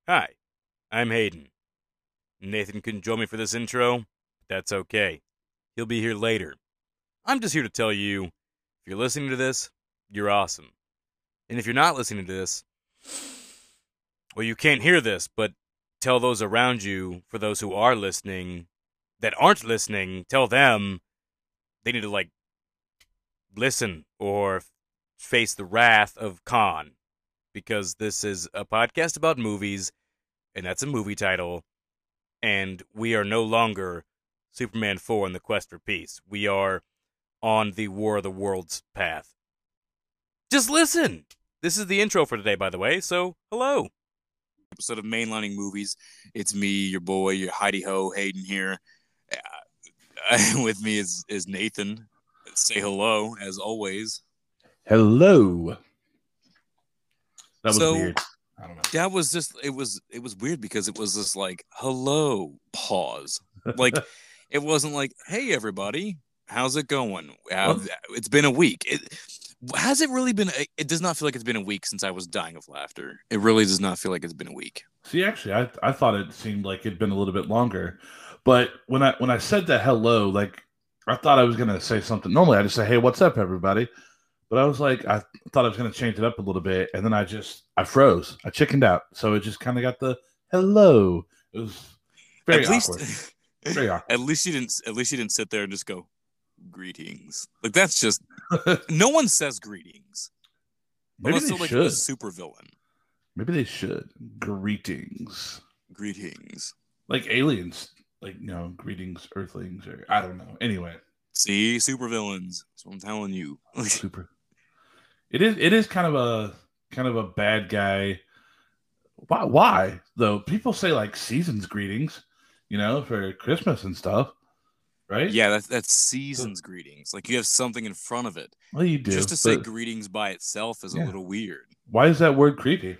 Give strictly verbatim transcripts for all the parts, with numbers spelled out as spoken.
Hi, I'm Hayden. Nathan couldn't join me for this intro, but that's okay. He'll be here later. I'm just here to tell you, if you're listening to this, you're awesome. And if you're not listening to this, well, you can't hear this, but tell those around you, for those who are listening, that aren't listening, tell them they need to, like, listen or face the wrath of Khan. Because this is a podcast about movies, and that's a movie title, and we are no longer Superman four in the quest for peace. We are on the War of the Worlds path. Just listen! This is the intro for today, by the way, so hello. Episode of Mainlining Movies. It's me, your boy, your Heidi Ho, Hayden here. Uh, with me is, is Nathan. Say hello, as always. Hello. That was so, weird. I don't know. That was just it was it was weird because it was just like hello pause. Like it wasn't like, hey everybody, how's it going? Uh, it's been a week. It, has it really been? It does not feel like it's been a week since I was dying of laughter. It really does not feel like it's been a week. See, actually, I I thought it seemed like it'd been a little bit longer, but when I when I said that hello, like I thought I was gonna say something. Normally, I just say, hey, what's up, everybody? But I was like, I thought I was going to change it up a little bit, and then I just, I froze. I chickened out. So it just kind of got the hello. It was very at awkward. Least, very awkward. At least you didn't, at least you didn't sit there and just go, greetings. Like, that's just, no one says greetings. Maybe Unless they like should. A super villain. Maybe they should. Greetings. Greetings. Like aliens. Like, you know, greetings, earthlings, or I don't know. Anyway. See, super villains. That's what I'm telling you. Super. It is. It is kind of a kind of a bad guy. Why? Why though? People say like season's greetings, you know, for Christmas and stuff, right? Yeah, that's that's season's so, greetings. Like you have something in front of it. Well, you do. Just to say greetings by itself is yeah. a little weird. Why is that word creepy?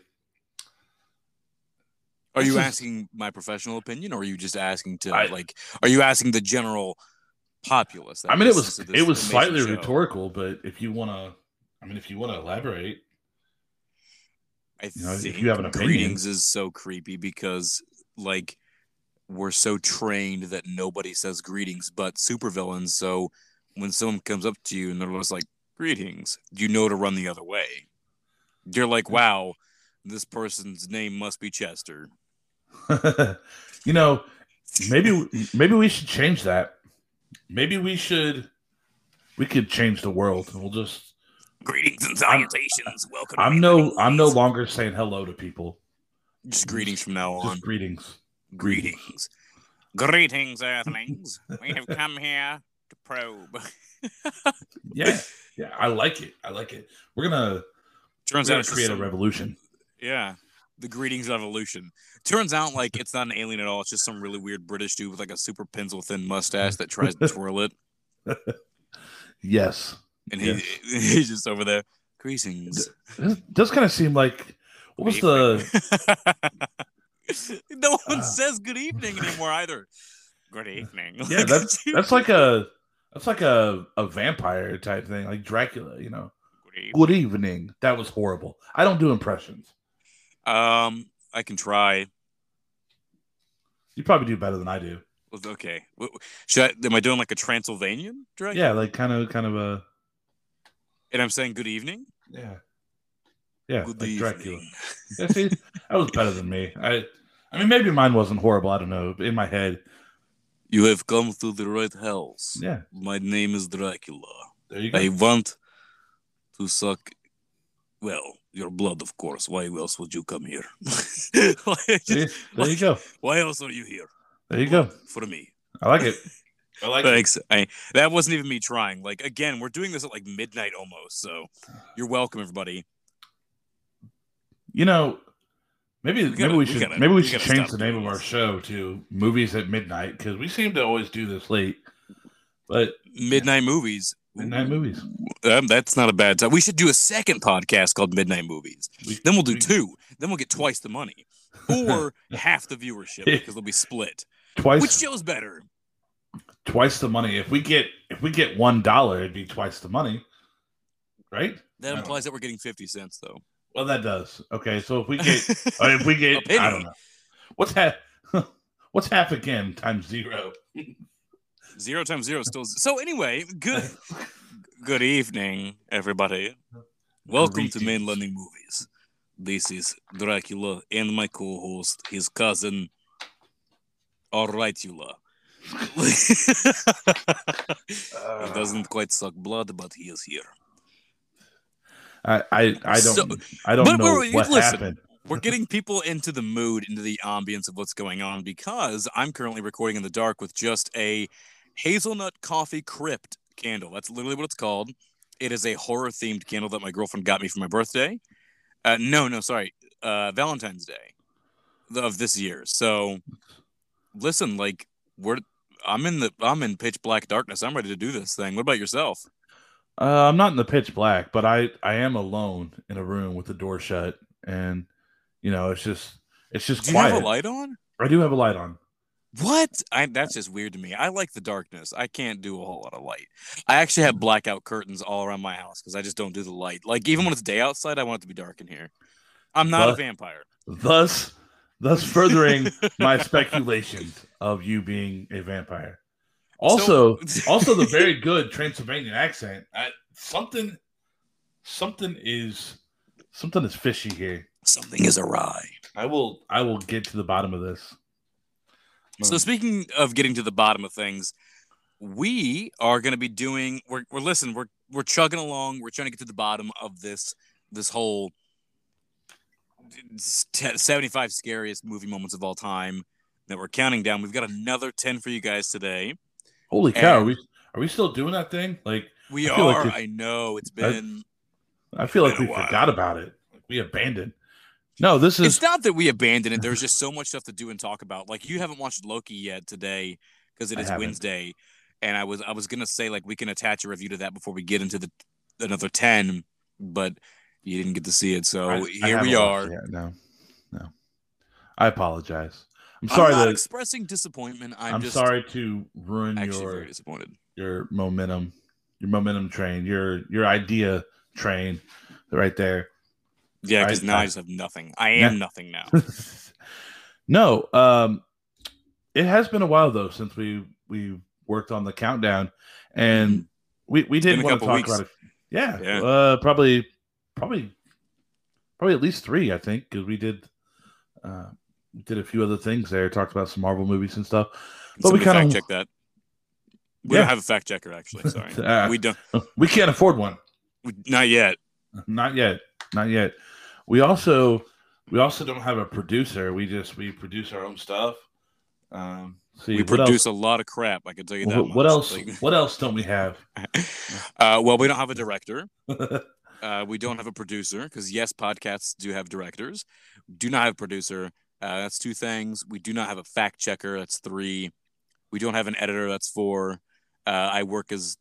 Are this you is, asking my professional opinion, or are you just asking to I, like? Are you asking the general populace? I mean, it was it was slightly show? rhetorical, but if you want to. I mean, if you want to elaborate, I you know, think if you have an opinion, greetings is so creepy because, like, we're so trained that nobody says greetings but supervillains. So when someone comes up to you and they're just like, greetings, you know to run the other way. You're like, wow, this person's name must be Chester. you know, maybe maybe we should change that. Maybe we should. We could change the world, and we'll just. Greetings and salutations. I'm, Welcome. I'm no. I'm no longer saying hello to people. Just greetings from now on. Just greetings. Greetings. Greetings, Earthlings. We have come here to probe. yeah, yeah. I like it. I like it. We're gonna. Turns we're out gonna create some, a revolution. Yeah, the greetings revolution. Turns out like it's not an alien at all. It's just some really weird British dude with like a super pencil thin mustache that tries to twirl it. Yes. And he yes. he's just over there. Greetings. It does kind of seem like what was the no one uh, says good evening anymore either. Good evening. Yeah, that's that's like a that's like a, a vampire type thing, like Dracula, you know. Good evening. Good evening. That was horrible. I don't do impressions. Um, I can try. You probably do better than I do. Okay. Should I, am I doing like a Transylvanian Dracula? Yeah, like kind of kind of a. And I'm saying good evening? Yeah. Yeah, good like evening. Dracula. Yeah, see, that was better than me. I I mean, maybe mine wasn't horrible. I don't know. In my head. You have come to the right house. Yeah. My name is Dracula. There you go. I want to suck, well, your blood, of course. Why else would you come here? just, there, there you go. Why else are you here? There you go. For me. I like it. I like Thanks. it. I, that wasn't even me trying. Like, again, we're doing this at like midnight almost. So you're welcome, everybody. You know, maybe we gotta, maybe we, we should gotta, maybe we, we should change the name this. of our show to Movies at Midnight because we seem to always do this late. But midnight yeah. movies. Midnight movies. Um, that's not a bad time. We should do a second podcast called Midnight Movies. We, then we'll do we, two. Then we'll get twice the money. Or half the viewership because they'll be split. Twice. Which show's better? Twice the money. If we get if we get one dollar, it'd be twice the money. Right? That implies that we're getting fifty cents though. Well, that does. Okay, so if we get, or if we get, I don't know, what's half, what's half again times zero? Zero times zero is still. So anyway, good, good evening, everybody. Welcome Greetings. to Mainlining Movies. This is Dracula and my co-host, his cousin, Alrightula. He doesn't quite suck blood, but he is here. I I, I don't So, I don't but know we're- what listen. happened. We're getting people into the mood, into the ambience of what's going on, because I'm currently recording in the dark with just a hazelnut coffee crypt candle. That's literally what it's called. It is a horror-themed candle that my girlfriend got me for my birthday. Uh, no, no, sorry, uh, Valentine's Day of this year. So, listen, like we're, I'm in the, I'm in pitch black darkness. I'm ready to do this thing. What about yourself? Uh, I'm not in the pitch black, but I I am alone in a room with the door shut, and you know it's just it's just Do you quiet. have a light on? I do have a light on. What? I, that's just weird to me. I like the darkness. I can't do a whole lot of light. I actually have blackout curtains all around my house because I just don't do the light. Like, even when it's day outside, I want it to be dark in here. I'm not But- a vampire. Thus, thus furthering my speculations of you being a vampire. Also, So- also the very good Transylvanian accent. I, something, something is something is fishy here. Something is awry. I will I will get to the bottom of this. So, speaking of getting to the bottom of things, we are going to be doing. We're, we're listen. We're we're chugging along. We're trying to get to the bottom of this this whole seventy-five scariest movie moments of all time that we're counting down. We've got another ten for you guys today. Holy cow! And- Are we are we still doing that thing? Like We I feel like are. it's- I know it's been. I feel like Been we a while. forgot about it. We abandoned. No, this is It's not that we abandoned it. There's just so much stuff to do and talk about. Like, you haven't watched Loki yet today because it I is haven't. Wednesday, and I was I was gonna say, like, we can attach a review to that before we get into the another ten, but you didn't get to see it, so I- I here we haven't are. watched it yet. No, no. I apologize. I'm I'm sorry not that expressing disappointment. I'm, I'm just sorry to ruin actually your very disappointed. your momentum, your momentum train, your your idea train, right there. Yeah, because I- now I, I- just have nothing. I am nothing now. No, um, it has been a while though since we we worked on the countdown, and we we did been a want to couple talk weeks. about it. Yeah, Yeah. Uh, probably probably probably at least three, I think, because we did uh, we did a few other things there, talked about some Marvel movies and stuff. But we Somebody kinda- fact check that. We Yeah. don't have a fact checker, actually. Sorry, Uh, we don't. We can't afford one. We, not yet. Not yet. Not yet. We also we also don't have a producer. We just we produce our own stuff. Um, see We what produce else. a lot of crap. I can tell you that. What, what much. else? Like- What else don't we have? uh, well, we don't have a director. Uh, we don't have a producer because yes, podcasts do have directors. Do not have a producer. Uh, that's two things. We do not have a fact checker. That's three. We don't have an editor. That's four. Uh, I work as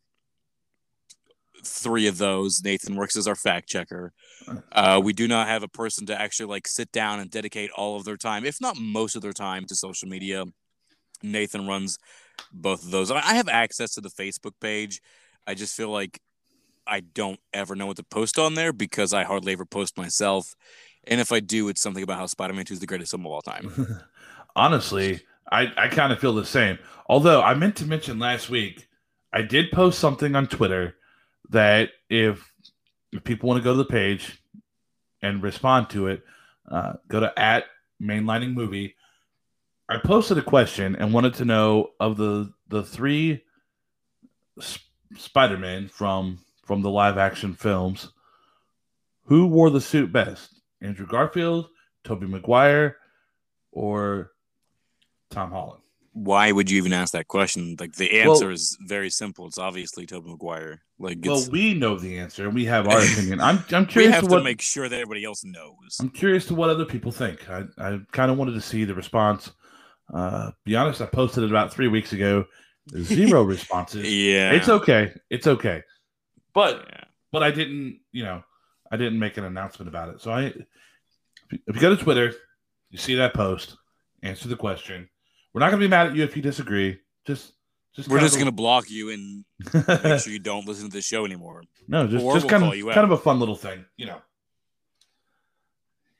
three of those. Nathan works as our fact checker. Uh, we do not have a person to actually like sit down and dedicate all of their time, if not most of their time, to social media. Nathan runs both of those. I I have access to the Facebook page. I just feel like I don't ever know what to post on there because I hardly ever post myself. And if I do, it's something about how Spider-Man two is the greatest film of all time. Honestly, I, I kind of feel the same. Although I meant to mention last week, I did post something on Twitter that if, if people want to go to the page and respond to it, uh, go to at mainlining movie. I posted a question and wanted to know of the the three Sp- Spider-Man from from the live action films, who wore the suit best? Andrew Garfield, Tobey Maguire, or Tom Holland? Why would you even ask that question? Like the answer Well- is very simple. It's obviously Tobey Maguire. Like Well, it's, we know the answer and we have our opinion. I'm I'm we curious have to to what make sure that everybody else knows. I'm curious to what other people think. I, I kind of wanted to see the response. Uh, be honest, I posted it about three weeks ago. Zero responses. Yeah, It's okay. It's okay. But Yeah. but I didn't, you know, I didn't make an announcement about it. So I, if you if you go to Twitter, you see that post, answer the question. We're not going to be mad at you if you disagree. Just, just We're kind just of gonna block you and a- make sure you don't listen to this show anymore. no, just, or just we'll kind call of, you kind out. of a fun little thing, you know.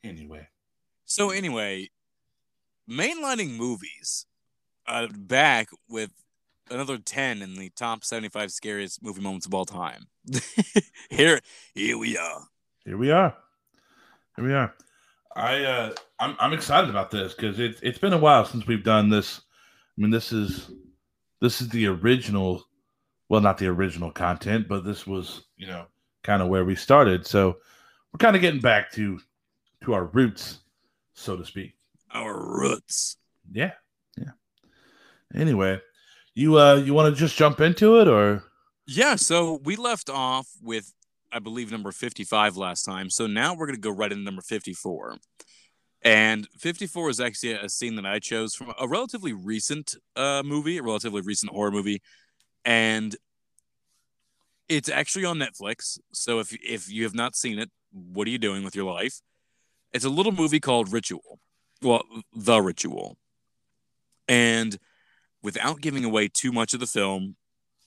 Anyway. So anyway, mainlining movies, uh, back with another ten in the top seventy-five scariest movie moments of all time. here, here we are. Here we are. Here we are. I uh, I'm I'm excited about this because it's it's been a while since we've done this. I mean, this is this is the original, well, not the original content, but this was, you know, kind of where we started. So we're kind of getting back to to our roots, so to speak. Our roots. Yeah, yeah. Anyway, you uh you want to just jump into it, or? Yeah. So we left off with, I believe, number fifty-five last time. So now we're gonna go right into number fifty-four. And fifty-four is actually a scene that I chose from a relatively recent uh, movie, a relatively recent horror movie, and it's actually on Netflix. So if if you have not seen it, what are you doing with your life? It's a little movie called Ritual. Well, The Ritual. And without giving away too much of the film,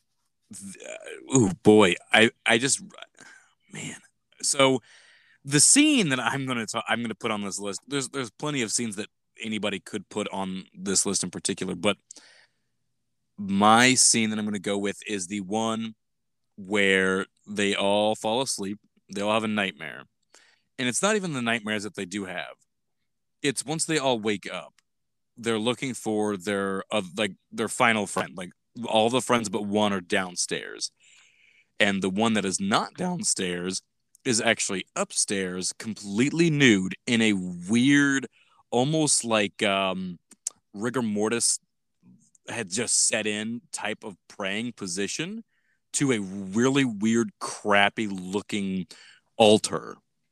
oh boy, I I just man. So the scene that I'm gonna ta- I'm gonna put on this list. There's there's plenty of scenes that anybody could put on this list in particular, but my scene that I'm gonna go with is the one where they all fall asleep. They all have a nightmare, and it's not even the nightmares that they do have. It's once they all wake up, they're looking for their uh, like their final friend. Like all the friends but one are downstairs, and the one that is not downstairs is actually upstairs, completely nude in a weird, almost like um, rigor mortis had just set in type of praying position to a really weird, crappy looking altar.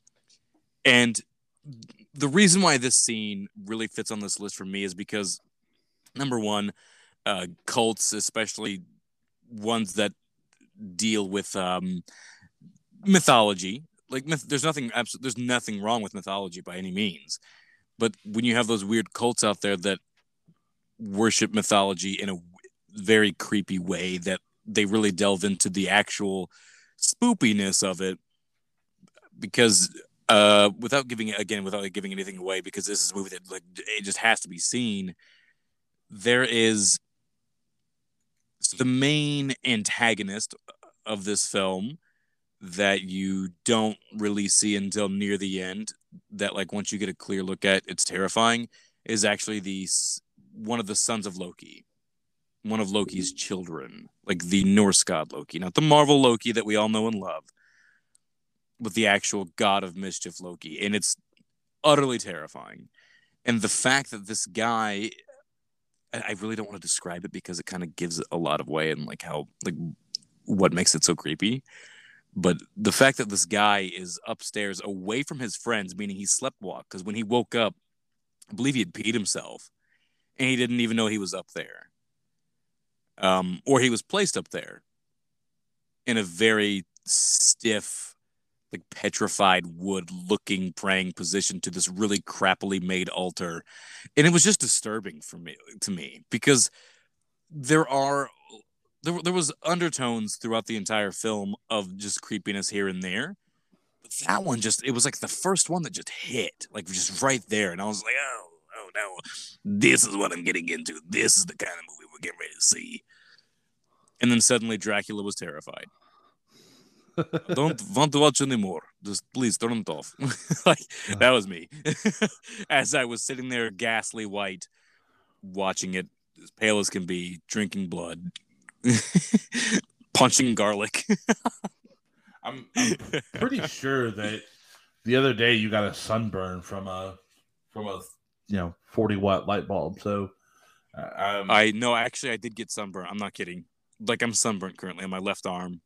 And the reason why this scene really fits on this list for me is because, number one, uh, cults, especially ones that deal with um, mythology, like myth, there's nothing absolutely there's nothing wrong with mythology by any means, but when you have those weird cults out there that worship mythology in a very creepy way, that they really delve into the actual spoopiness of it, because uh without giving it again without giving anything away, because this is a movie that like it just has to be seen, there is the main antagonist of this film that you don't really see until near the end, that like once you get a clear look at, it's terrifying, is actually the one of the sons of Loki, one of Loki's children, like the Norse god Loki, not the Marvel Loki that we all know and love, but the actual god of mischief Loki. And it's utterly terrifying. And the fact that this guy, I really don't want to describe it because it kind of gives a lot of way and like how, like what makes it so creepy. But the fact that this guy is upstairs away from his friends, meaning he slept walk, because when he woke up, I believe he had peed himself and he didn't even know he was up there. Um, or he was placed up there in a very stiff, like petrified wood looking praying position to this really crappily made altar. And it was just disturbing for me to me because there are there, there was undertones throughout the entire film of just creepiness here and there. But that one just, it was like the first one that just hit, like just right there. And I was like, oh, oh no, this is what I'm getting into. This is the kind of movie we're getting ready to see. And then suddenly Dracula was terrified. I don't want to watch anymore. Just please turn it off. Like that was me. As I was sitting there ghastly white, watching it, as pale as can be, drinking blood, punching garlic. I'm, I'm pretty sure that the other day you got a sunburn from a from a you know forty watt light bulb. So uh, um, I no, actually, I did get sunburn. I'm not kidding. Like I'm sunburnt currently on my left arm,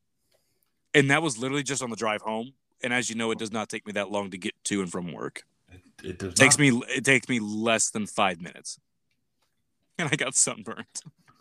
and that was literally just on the drive home. And as you know, it does not take me that long to get to and from work. It, it does it takes not. me it takes me less than five minutes, and I got sunburned.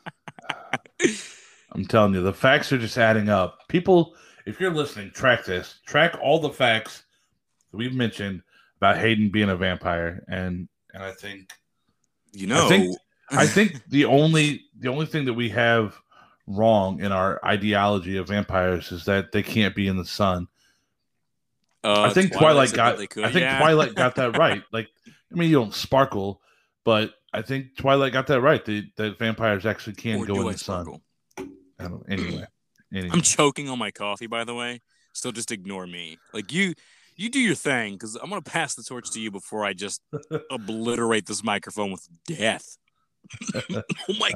I'm telling you, the facts are just adding up. People, if you're listening, track this. Track all the facts that we've mentioned about Hayden being a vampire, and and I think, you know, I think, I think the only the only thing that we have wrong in our ideology of vampires is that they can't be in the sun. Uh, I think Twilight Twilight said got. that they could. I think yeah. Twilight got that right. Like, I mean, you don't sparkle, but I think Twilight got that right. That, that vampires actually can or go do in I the sparkle? sun. I don't. Anyway, anyway. I'm choking on my coffee, by the way. So just ignore me. Like you, you do your thing because I'm gonna pass the torch to you before I just obliterate this microphone with death. Oh my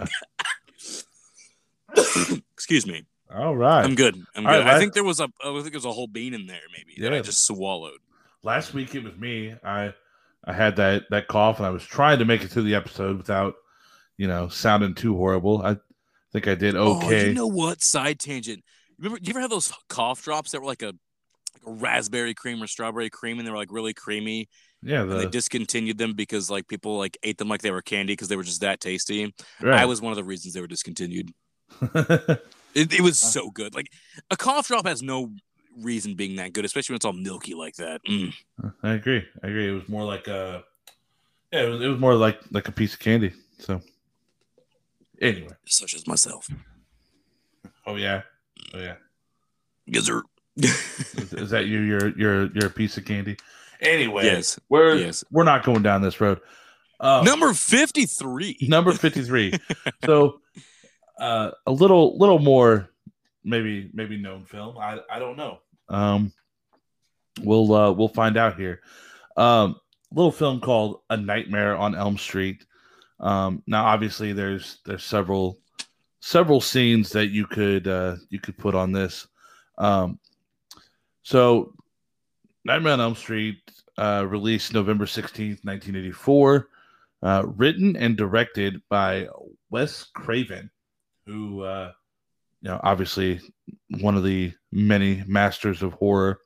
god! Excuse me. All right. I'm good. I'm All good. right, I last- think there was a. I think there's a whole bean in there, maybe that I Yeah. just swallowed. Last week it was me. I I had that that cough, and I was trying to make it through the episode without, you know, sounding too horrible. I think I did okay. Oh, you know what? Side tangent. Remember, do you ever have those cough drops that were like a, like a raspberry cream or strawberry cream, and they were like really creamy? Yeah, And they the discontinued them because like people like ate them like they were candy because they were just that tasty. right. I was one of the reasons they were discontinued. It, it was so good. Like a cough drop has no reason being that good, especially when it's all milky like that. Mm. I agree. I agree. It was more like a yeah. It was, it was more like like a piece of candy. So anyway, Such as myself. oh yeah, oh yeah. Gizzard. Is, is that you? You're you're you're a piece of candy. Anyway, Yes. we're Yes. we're not going down this road. Uh, Number fifty-three. number fifty-three. So uh, a little little more maybe maybe known film. I I don't know. Um, we'll uh, we'll find out here. Um, little film called A Nightmare on Elm Street. Um, now obviously there's there's several several scenes that you could uh, you could put on this. Um, so Nightmare on Elm Street uh, released November sixteenth, nineteen eighty-four. Uh, written and directed by Wes Craven, who, uh, you know, obviously one of the many masters of horror.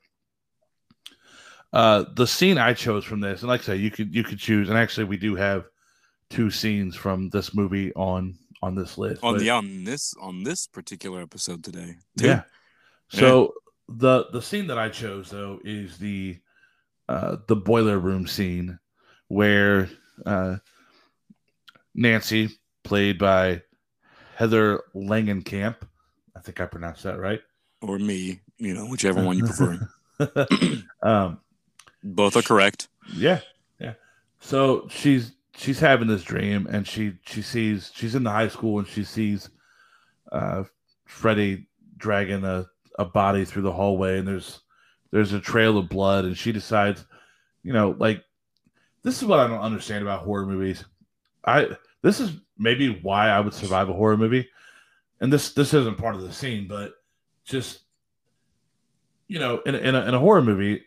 Uh, the scene I chose from this, and like I said, you could you could choose, and actually we do have two scenes from this movie on on this list. on but- the on this on this particular episode today. Yeah. So the the scene that I chose though is the uh, the boiler room scene where uh, Nancy, played by Heather Langenkamp, I think I pronounced that right, Or me, you know, whichever one you prefer. um, Both are correct. yeah, yeah. So she's she's having this dream, and she she sees she's in the high school, and she sees uh, Freddy dragging a, a body through the hallway, and there's there's a trail of blood, and she decides, you know, like this is what I don't understand about horror movies. I this is maybe why I would survive a horror movie, and this this isn't part of the scene, but just you know, in a, in a, in a horror movie,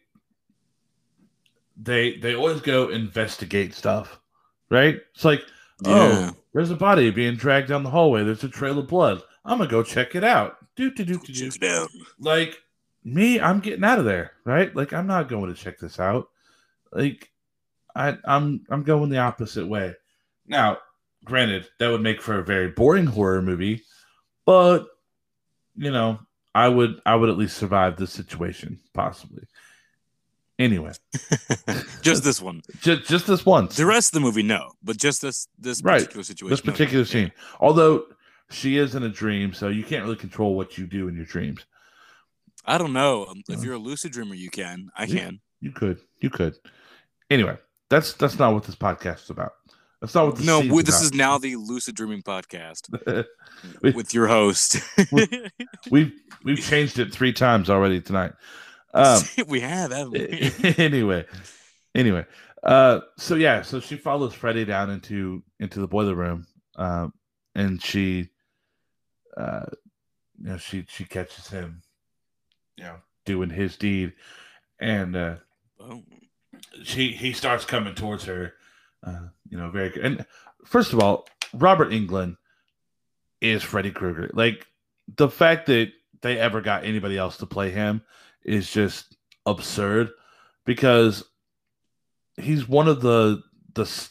they they always go investigate stuff, right? It's like, Yeah. oh, there's a body being dragged down the hallway. There's a trail of blood. I'm gonna go check it out. Do do do do do. Check it out. Like me, I'm getting out of there, right? Like I'm not going to check this out. Like I, I'm I'm going the opposite way. Now, granted, that would make for a very boring horror movie, but you know, I would I would at least survive this situation, possibly. Anyway, Just this one. just just this once, The rest of the movie, no. But just this this Right. particular situation. this no. particular scene. Although she is in a dream, so you can't really control what you do in your dreams. I don't know. Um, If Uh, you're a lucid dreamer, you can. I Yeah. can. You could, you could. Anyway, that's that's not what this podcast is about. That's not what this No, scene's we- this about. is now the Lucid Dreaming Podcast We- with your host. we've we've changed it three times already tonight. Um, we have, haven't we? anyway, anyway, uh, so yeah, so she follows Freddy down into into the boiler room, um, and she, uh, you know, she she catches him, you know, doing his deed, and uh, Oh. she he starts coming towards her, uh, you know, very good. And first of all, Robert Englund is Freddy Krueger. Like the fact that they ever got anybody else to play him is just absurd because he's one of the the s-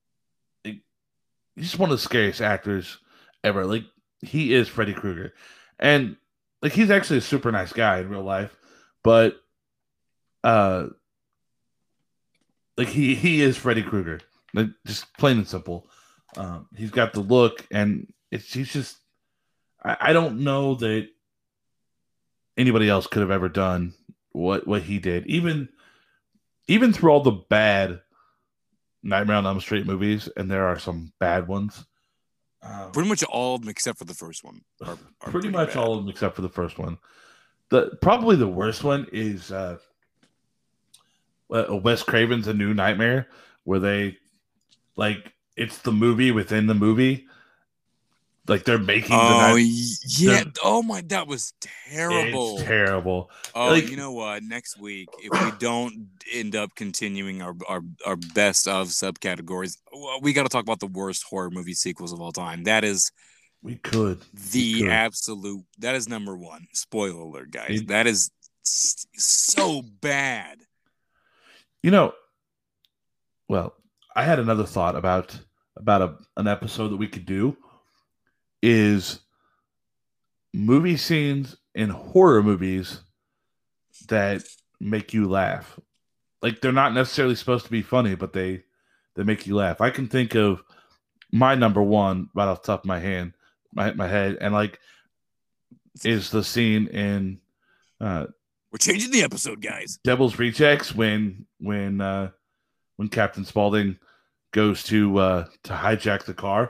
he's one of the scariest actors ever. Like he is Freddy Krueger, and like he's actually a super nice guy in real life, but uh, like he he is Freddy Krueger, like just plain and simple. Um, he's got the look, and it's he's just I, I don't know that anybody else could have ever done what what he did. Even even through all the bad Nightmare on Elm Street movies, and there are some bad ones. Um, pretty much all of them except for the first one. Are, are pretty, pretty much bad. all of them except for the first one. The probably the worst one is uh, Wes Craven's A New Nightmare, where they like it's the movie within the movie. Like they're making oh, the night. Yeah. Oh my, that was terrible. It's terrible. Oh, like, you know what? Next week, if we don't end up continuing our our, our best of subcategories, we got to talk about the worst horror movie sequels of all time. That is, we could the we could. absolute. That is number one. Spoiler alert, guys. It, that is so bad. You know. Well, I had another thought about about a, an episode that we could do. Is movie scenes in horror movies that make you laugh. Like they're not necessarily supposed to be funny, but they they make you laugh. I can think of my number one right off the top of my hand, my my head, and like is the scene in uh we're changing the episode, guys. Devil's Rejects when when uh when Captain Spaulding goes to uh to hijack the car.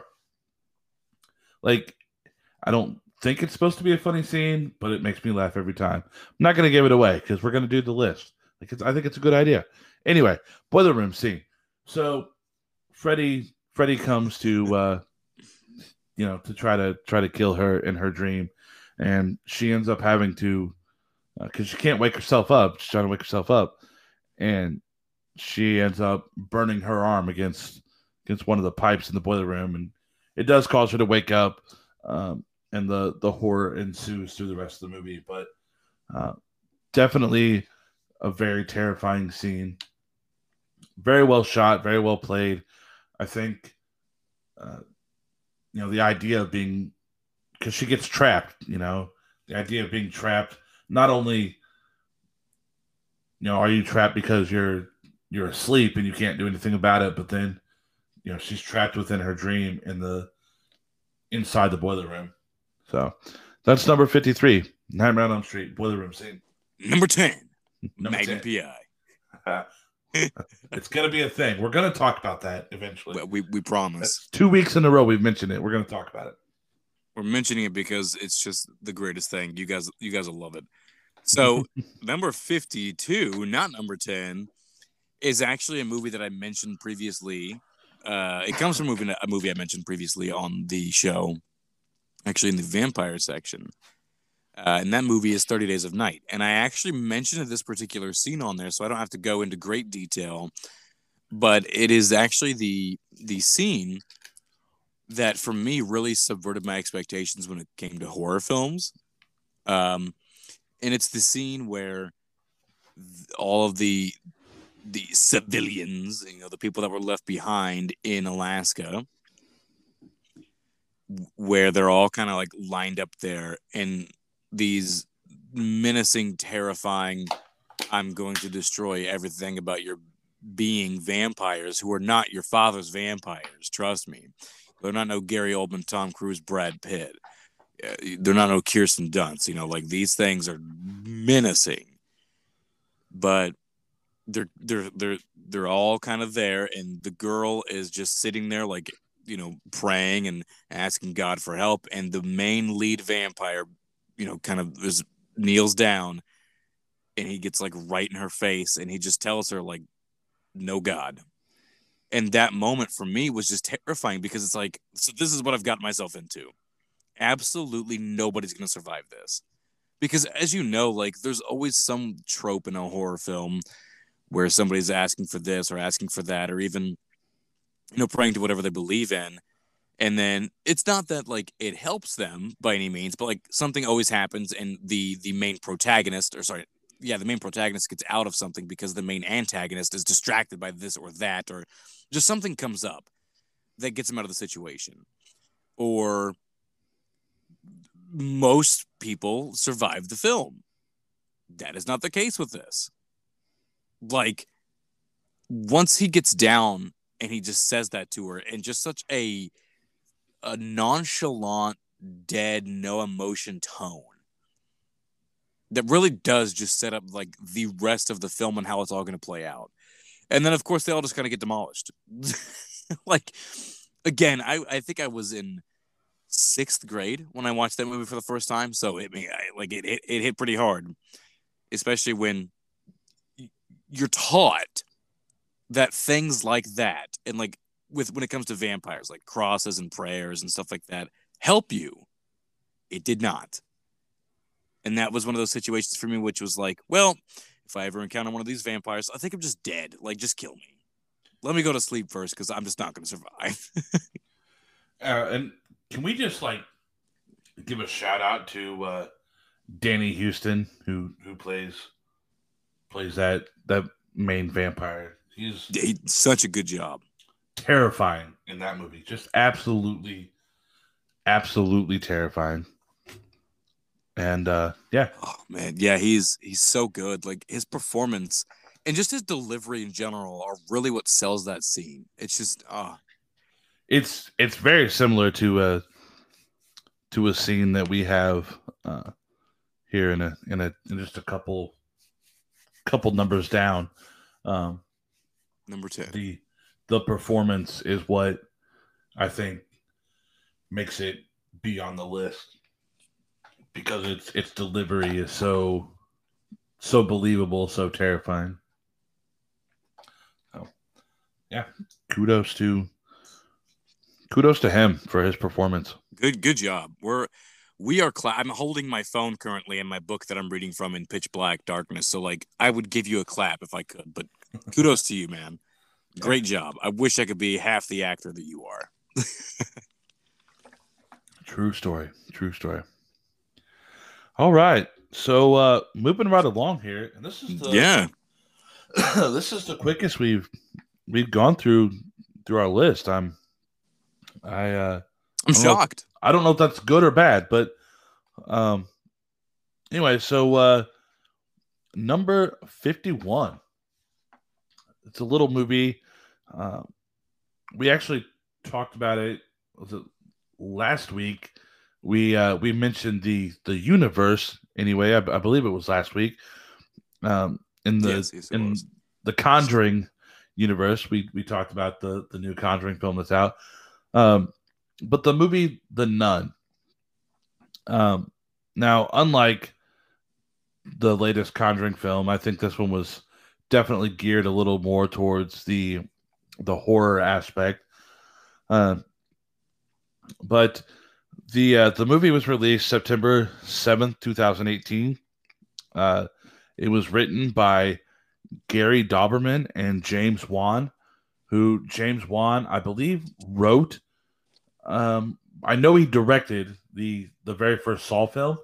Like, I don't think it's supposed to be a funny scene, but it makes me laugh every time. I'm not going to give it away because we're going to do the list. Like, it's, I think it's a good idea. Anyway, boiler room scene. So, Freddy, Freddy comes to, uh, you know, to try to try to kill her in her dream, and she ends up having to, because uh, she can't wake herself up. She's trying to wake herself up, and she ends up burning her arm against against one of the pipes in the boiler room, and it does cause her to wake up, um, and the, the horror ensues through the rest of the movie. But uh, definitely a very terrifying scene. Very well shot, very well played. I think, uh, you know, the idea of being, because she gets trapped, you know, the idea of being trapped, not only, you know, are you trapped because you're you're asleep and you can't do anything about it, but then, you know, she's trapped within her dream in the inside the boiler room. So that's number fifty-three. Nightmare on Elm Street, boiler room scene. Number ten, number Magnum ten. P I. It's gonna be a thing. We're gonna talk about that eventually. We we promise. That's two weeks in a row we've mentioned it. We're gonna talk about it. We're mentioning it because it's just the greatest thing. You guys, you guys will love it. So number fifty-two, not number ten, is actually a movie that I mentioned previously. Uh, it comes from a movie, a movie I mentioned previously on the show, actually in the vampire section. Uh, and that movie is thirty Days of Night. And I actually mentioned this particular scene on there, so I don't have to go into great detail. But it is actually the the scene that, for me, really subverted my expectations when it came to horror films. Um, and it's the scene where all of the the civilians, you know, the people that were left behind in Alaska, where they're all kind of like lined up there, and these menacing, terrifying, I'm going to destroy everything about your being vampires who are not your father's vampires. Trust me. They're not no Gary Oldman, Tom Cruise, Brad Pitt. They're not no Kirsten Dunst. You know, like, these things are menacing. But they're they're they're they're all kind of there, and the girl is just sitting there, like, you know, praying and asking God for help, and the main lead vampire, you know, kind of is, kneels down, and he gets like right in her face, and he just tells her, like, no God. And that moment for me was just terrifying, because it's like, so this is what I've got myself into. Absolutely nobody's going to survive this. Because, as you know, like, there's always some trope in a horror film where somebody's asking for this or asking for that, or even, you know, praying to whatever they believe in. And then it's not that, like, it helps them by any means, but, like, something always happens, and the the main protagonist, or sorry, yeah, the main protagonist gets out of something because the main antagonist is distracted by this or that, or just something comes up that gets him out of the situation. Or most people survive the film. That is not the case with this. Like, once he gets down and he just says that to her in just such a a nonchalant, dead, no emotion tone, that really does just set up like the rest of the film and how it's all going to play out. And then of course they all just kind of get demolished. Like again, I I think I was in sixth grade when I watched that movie for the first time, so it me like it, it it hit pretty hard, especially when you're taught that things like that and like with when it comes to vampires, like crosses and prayers and stuff like that, help you. It did not. And that was one of those situations for me, which was like, well, if I ever encounter one of these vampires, I think I'm just dead. Like, just kill me. Let me go to sleep first because I'm just not going to survive. uh, and can we just like give a shout out to uh, Danny Houston, who who plays plays that that main vampire? He's he, such a good job. Terrifying in that movie. Just absolutely, absolutely terrifying. And uh, yeah, oh man, yeah, he's he's so good. Like his performance and just his delivery in general are really what sells that scene. It's just ah, uh, it's it's very similar to a to a scene that we have uh, here in a in a in just a couple couple numbers down. Um, Number ten. The the performance is what I think makes it be on the list. Because its its delivery is so so believable, so terrifying. So, yeah, kudos to kudos to him for his performance. Good good job. We're we are. Cla- I'm holding my phone currently and my book that I'm reading from in pitch black darkness. So like, I would give you a clap if I could. But kudos to you, man. Great job. I wish I could be half the actor that you are. True story. True story. All right, so uh, moving right along here, and this is the yeah, this is the quickest we've we've gone through through our list. I'm I uh, I'm I shocked. If, I don't know if that's good or bad, but um, anyway, so uh, number fifty-one. It's a little movie. Uh, we actually talked about it. Was it last week? We uh, we mentioned the the universe anyway. I, I believe it was last week. Um, in the yes, yes, in was. the Conjuring universe, we we talked about the the new Conjuring film that's out. Um, but the movie The Nun. Um, now, unlike the latest Conjuring film, I think this one was definitely geared a little more towards the the horror aspect. Uh, but The uh, the movie was released September seventh, twenty eighteen. Uh, it was written by Gary Dauberman and James Wan, who James Wan, I believe, wrote. Um, I know he directed the the very first Saw film,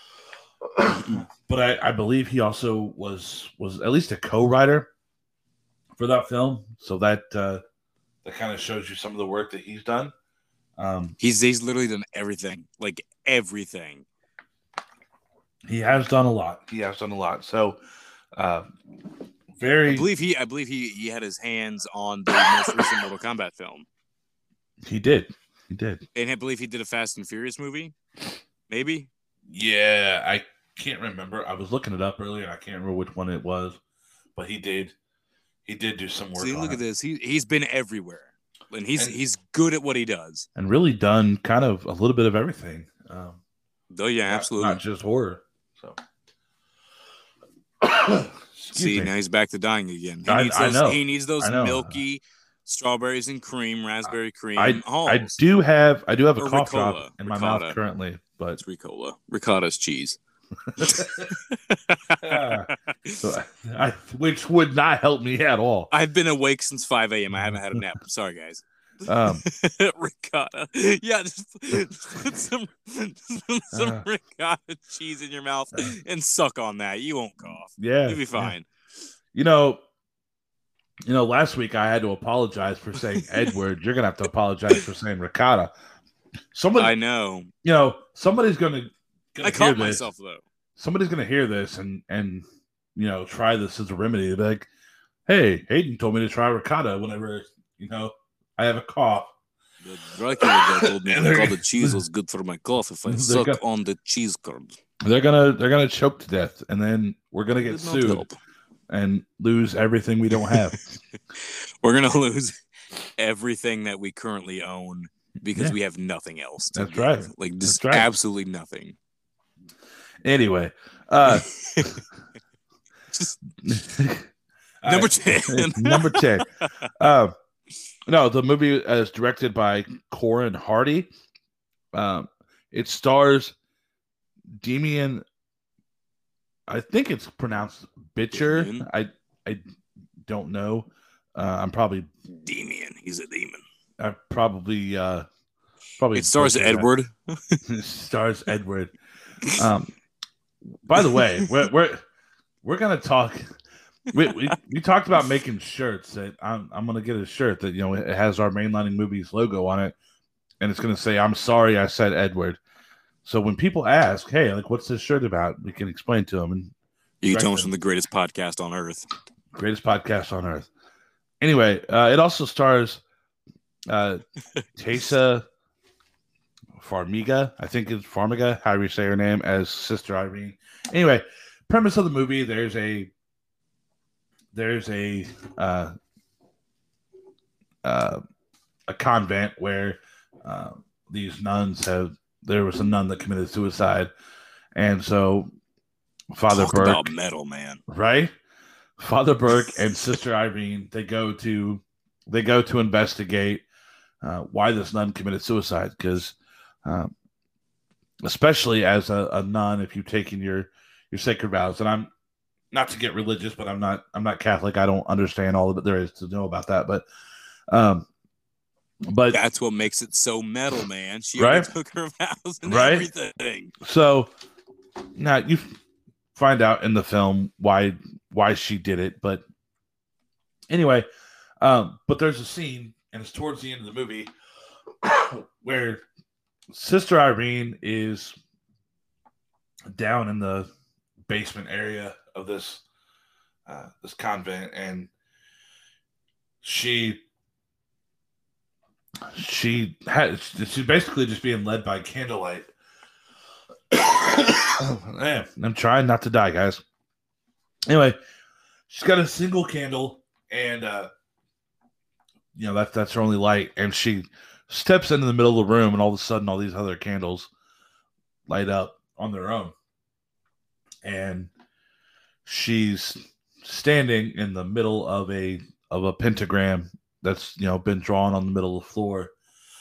but I, I believe he also was was at least a co-writer for that film. So that uh, that kind of shows you some of the work that he's done. Um, he's he's literally done everything, like everything. He has done a lot. He has done a lot. So, uh, very. I believe he. I believe he. He had his hands on the most recent Mortal Kombat film. He did. He did. And I believe he did a Fast and Furious movie. Maybe. Yeah, I can't remember. I was looking it up earlier, and I can't remember which one it was. But he did. He did do some work. See, on look it. at this. He he's been everywhere. And he's and, he's good at what he does, and really done kind of a little bit of everything. Um, oh yeah, not, absolutely, not just horror. So, see, me. Now he's back to dying again. He I, needs I those, know. He needs those I know. milky strawberries and cream, raspberry cream. I, oh, I do have I do have a or cough Ricola. drop in Ricotta. my mouth currently, but it's Ricola. Ricotta's cheese. yeah. So I, which would not help me at all. I've been awake since five a.m. I haven't had a nap. Sorry, guys. Um, ricotta, yeah, just, just put some, just put some uh, ricotta cheese in your mouth and suck on that. You won't cough. Yeah, you'll be fine. Yeah. You know, you know. Last week I had to apologize for saying Edward. You're gonna have to apologize for saying ricotta. Somebody, I know. You know, somebody's gonna. gonna I caught myself though. Somebody's gonna hear this and and you know try this as a remedy. They'll be like, "Hey, Hayden told me to try ricotta whenever you know." I have a cough. The Dracula guy told me to call the cheese was good for my cough if I suck got, on the cheese curd. They're gonna they're gonna choke to death, and then we're gonna get Good enough sued help. and lose everything we don't have. We're gonna lose everything that we currently own because Yeah. we have nothing else to That's give. right. Like That's just right. absolutely nothing. Anyway, uh, Just all number right. ten. Number ten. Uh, no, the movie is directed by Corin Hardy. Um, it stars Demian. I think it's pronounced Bitcher. Damien. I I don't know. Uh, I'm probably Damien. He's a demon. I probably uh probably It stars butchered that. Edward. It stars Edward. Um, by the way, we're we're we're gonna talk. We, we we talked about making shirts that I'm I'm gonna get a shirt that you know it has our mainlining movies logo on it, and it's gonna say I'm sorry I said Edward. So when people ask, hey, like what's this shirt about, we can explain to them. And You direct tell us them. from the greatest podcast on earth. Greatest podcast on earth. Anyway, uh, it also stars uh, Tessa Farmiga, I think it's Farmiga, however you say her name, as Sister Irene. Anyway, premise of the movie: there's a there's a uh, uh, a convent where uh, these nuns have. There was a nun that committed suicide, and so Father Talk Burke, about metal, man. right? Father Burke and Sister Irene, they go to they go to investigate uh, why this nun committed suicide. Because, um, especially as a, a nun, if you've taken your your sacred vows, and I'm not to get religious, but I'm not I'm not Catholic. I don't understand all of it there is to know about that. But, um, but That's what makes it so metal, man. She Right? already took her vows and Right? everything. so now you find out in the film why why she did it. But anyway, um, but there's a scene, and it's towards the end of the movie where Sister Irene is down in the basement area of this uh, this convent, and she she has she's basically just being led by candlelight. Man, I'm trying not to die, guys. Anyway, she's got a single candle, and uh, you know that's that's her only light, and she steps into the middle of the room, and all of a sudden, all these other candles light up on their own, and she's standing in the middle of a of a pentagram that's you know been drawn on the middle of the floor.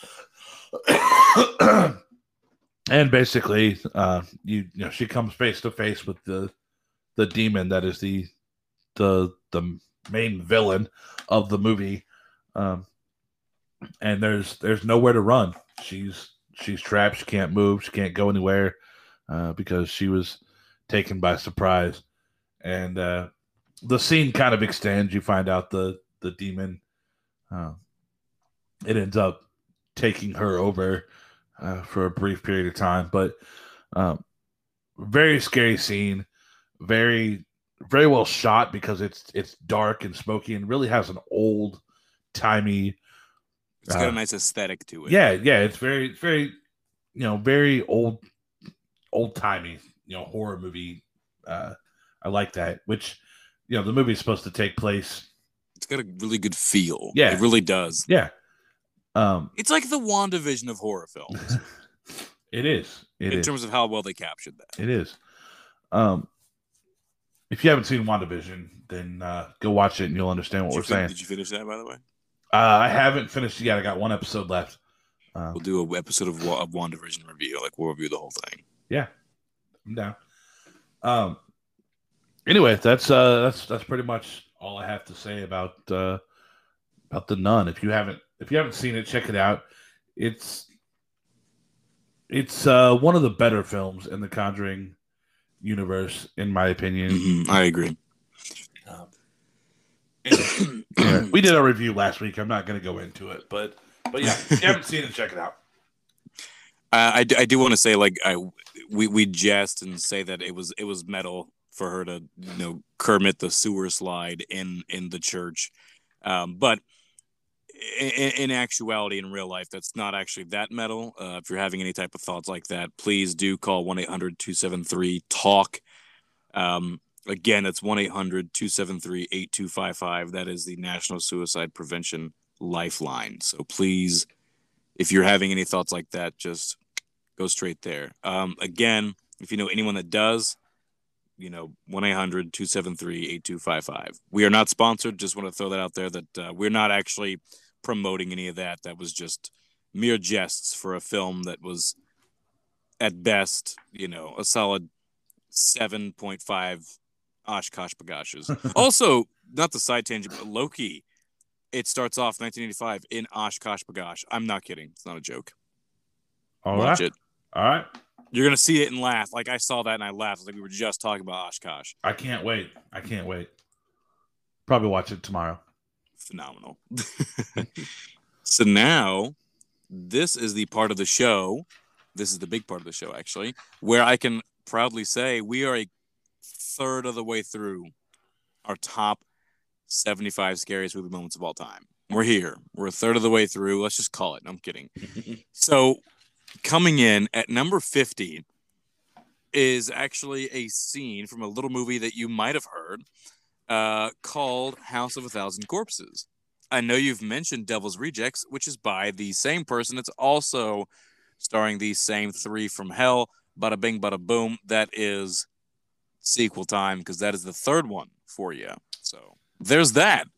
And basically, uh, you, you know, she comes face to face with the the demon that is the the the main villain of the movie, um, and there's there's nowhere to run. She's she's trapped. She can't move. She can't go anywhere uh, because she was taken by surprise. And uh, the scene kind of extends. You find out the the demon. Uh, it ends up taking her over uh, for a brief period of time, but um, very scary scene. Very very well shot because it's it's dark and smoky and really has an old timey. It's got Uh, a nice aesthetic to it. Yeah, yeah, it's very very you know very old old timey you know horror movie. Uh, I like that. Which you know the movie's supposed to take place. It's got a really good feel. Yeah. It really does. Yeah, um, It's like the WandaVision of horror films it is. It in is. terms of how well they captured that. It is. Um, if you haven't seen WandaVision, then uh, go watch it and you'll understand what Did you we're fin- saying. Did you finish that, by the way? Uh, I haven't finished yet. I got one episode left. Uh, We'll do an episode of, Wa- of WandaVision review. Like, we'll review the whole thing. yeah, I'm down. Um. Anyway, that's uh, that's that's pretty much all I have to say about uh, about the Nun. If you haven't if you haven't seen it, check it out. It's it's uh, one of the better films in the Conjuring universe, in my opinion. Mhm, I agree. Um, anyway, anyway, we did a review last week. I'm not going to go into it, but but yeah, if you haven't seen it, check it out. Uh, I, do, I do want to say, like, I we, we jest and say that it was it was metal for her to, you know, Kermit the sewer slide in in the church, um, but in, in actuality, in real life, that's not actually that metal. Uh, if you're having any type of thoughts like that, please do call one eight hundred two seven three talk. Um, again, it's one eight hundred two seven three eight two five five. That is the National Suicide Prevention Lifeline. So please, if you're having any thoughts like that, just go straight there. Um, again, if you know anyone that does, you know, one eight hundred two seven three eight two five five. We are not sponsored. Just want to throw that out there that uh, we're not actually promoting any of that. That was just mere jests for a film that was, at best, you know, a solid seven point five Oshkosh Bagoshes. Also, not the side tangent, but Loki, it starts off nineteen eighty-five in Oshkosh Bagosh. I'm not kidding. It's not a joke. All Watch right. it. All right. You're going to see it and laugh. Like, I saw that and I laughed. Like we were just talking about Oshkosh. I can't wait. I can't wait. Probably watch it tomorrow. Phenomenal. So now, this is the part of the show. This is the big part of the show, actually, where I can proudly say we are a third of the way through our top seventy-five scariest movie moments of all time. We're here. We're a third of the way through. Let's just call it. I'm kidding. So, coming in at number fifty is actually a scene from a little movie that you might have heard uh, called House of a Thousand Corpses. I know you've mentioned Devil's Rejects, which is by the same person. It's also starring the same three from hell. Bada bing, bada boom. That is sequel time, because that is the third one for you. So there's that.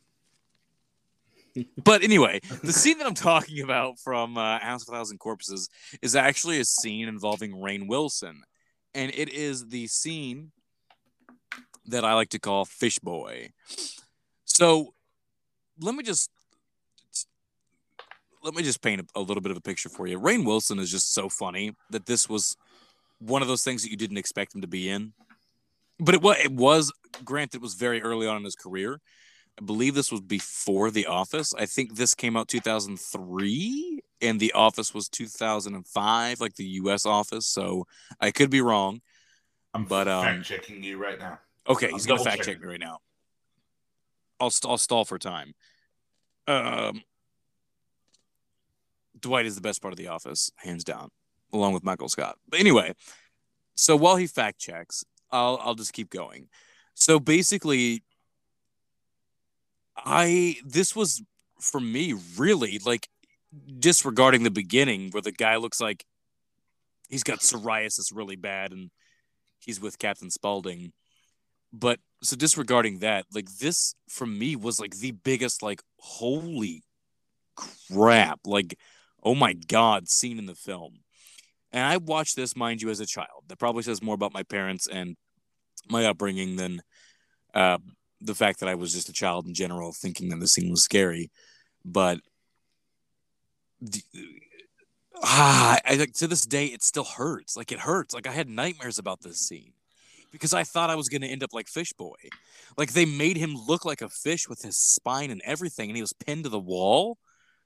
But anyway, the scene that I'm talking about from uh, House of a Thousand Corpses is actually a scene involving Rainn Wilson. And it is the scene that I like to call Fish Boy. So let me just let me just paint a, a little bit of a picture for you. Rainn Wilson is just so funny that this was one of those things that you didn't expect him to be in. But it was, it was granted, it was very early on in his career. I believe this was before The Office. I think this came out two thousand three, and The Office was two thousand five, like the U S Office. So I could be wrong. I'm but um, fact checking you right now. Okay, he's going to fact checking. check me right now. I'll, I'll stall for time. Um, Dwight is the best part of The Office, hands down, along with Michael Scott. But anyway, so while he fact checks, I'll I'll just keep going. So basically, I this was for me really like disregarding the beginning where the guy looks like he's got psoriasis really bad and he's with Captain Spaulding. But so disregarding that, like this for me was like the biggest like holy crap, like oh my god scene in the film. And I watched this, mind you, as a child. That probably says more about my parents and my upbringing than uh, the fact that I was just a child in general, thinking that the scene was scary. But the, ah, I, like, to this day, it still hurts. Like it hurts. Like I had nightmares about this scene because I thought I was going to end up like Fish Boy. Like they made him look like a fish with his spine and everything, and he was pinned to the wall.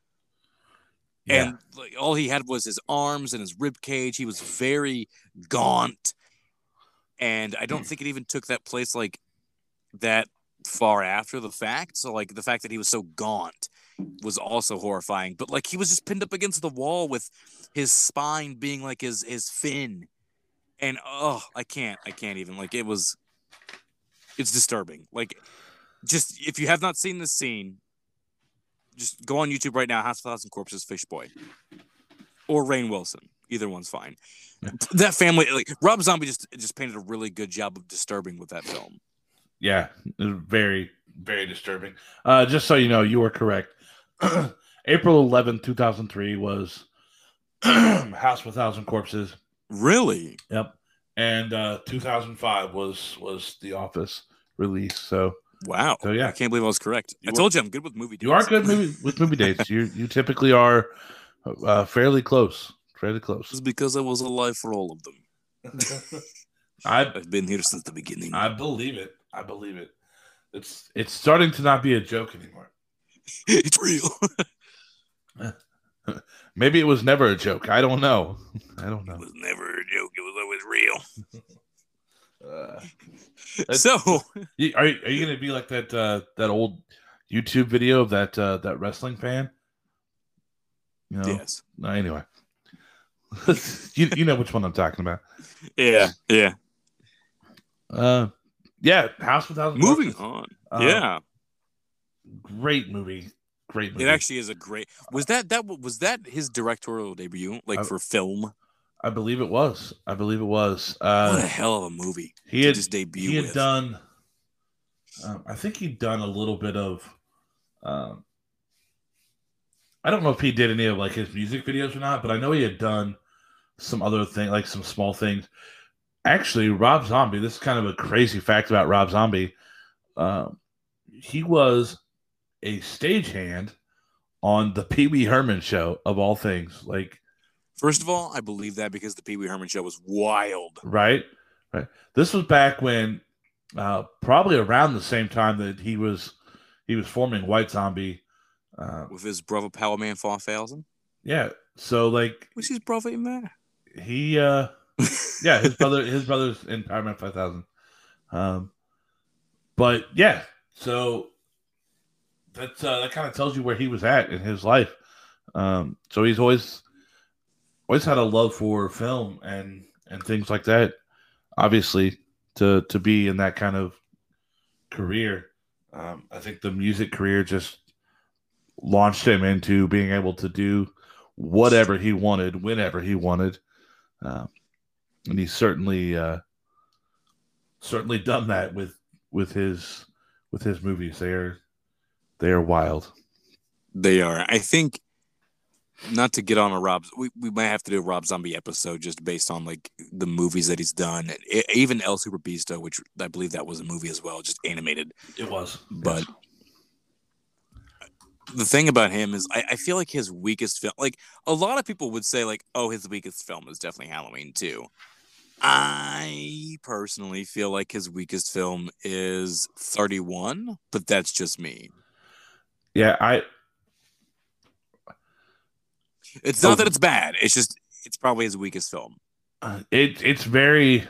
Yeah. And like, all he had was his arms and his rib cage. He was very gaunt. And I don't think it even took that place like that far after the fact. So like the fact that he was so gaunt was also horrifying. But like he was just pinned up against the wall with his spine being like his his fin. And oh, I can't. I can't even. Like it was it's disturbing. Like just if you have not seen this scene, just go on YouTube right now, House of a Thousand Corpses, Fish Boy. Or Rainn Wilson. Either one's fine. That family, like Rob Zombie just just painted a really good job of disturbing with that film. Yeah, it was very, very disturbing. Uh, just so you know, you were correct. April eleventh, two thousand three was House of a Thousand Corpses. Really? Yep. And uh, two thousand five was was The Office release. So wow. So yeah, I can't believe I was correct. You I told were, you I'm good with movie dates. You are good movie, with movie dates. You you typically are uh, fairly close. Fairly close. It's because I was alive for all of them. I've, I've been here since the beginning. I believe it. I believe it. It's it's starting to not be a joke anymore. It's real. Maybe it was never a joke. I don't know. I don't know. It was never a joke. It was always real. uh, so, you, are are you going to be like that uh, that old YouTube video of that uh, that wrestling fan? You know. Yes. No, anyway, you you know which one I'm talking about. Yeah. Yeah. Uh, yeah, House of a Thousand Moving Corpses. on. Uh, yeah. Great movie. Great movie. It actually is a great. Was that that was that his directorial debut, like I, for film? I believe it was. I believe it was. What Uh, a hell of a movie he to had just debut he had with. done. Um, I think he'd done a little bit of. Um, I don't know if he did any of like his music videos or not, but I know he had done some other thing, like some small things. Actually, Rob Zombie. This is kind of a crazy fact about Rob Zombie. Um, he was a stagehand on the Pee Wee Herman show, of all things. Like, first of all, I believe that because the Pee Wee Herman show was wild. Right, right. This was back when, uh, probably around the same time that he was he was forming White Zombie. Uh, with his brother Power Man four thousand. Yeah, so like, what's his brother in there? He, uh, yeah, his brother, his brother's in Power Man five thousand. Um, but yeah, so that's uh, that kind of tells you where he was at in his life. Um, so he's always always had a love for film and and things like that. Obviously, to to be in that kind of career, um, I think the music career just launched him into being able to do whatever he wanted, whenever he wanted, um, and he's certainly uh, certainly done that with with his with his movies. They are they are wild. They are. I think. Not to get on a Rob, we, we might have to do a Rob Zombie episode just based on like the movies that he's done. It, even El Super Beasto, which I believe that was a movie as well, just animated. It was, but yes. The thing about him is, I, I feel like his weakest film, like a lot of people would say, like, oh, his weakest film is definitely Halloween two. I personally feel like his weakest film is thirty-one, but that's just me. Yeah, I. It's not oh. that it's bad. It's just it's probably his weakest film. Uh, it it's very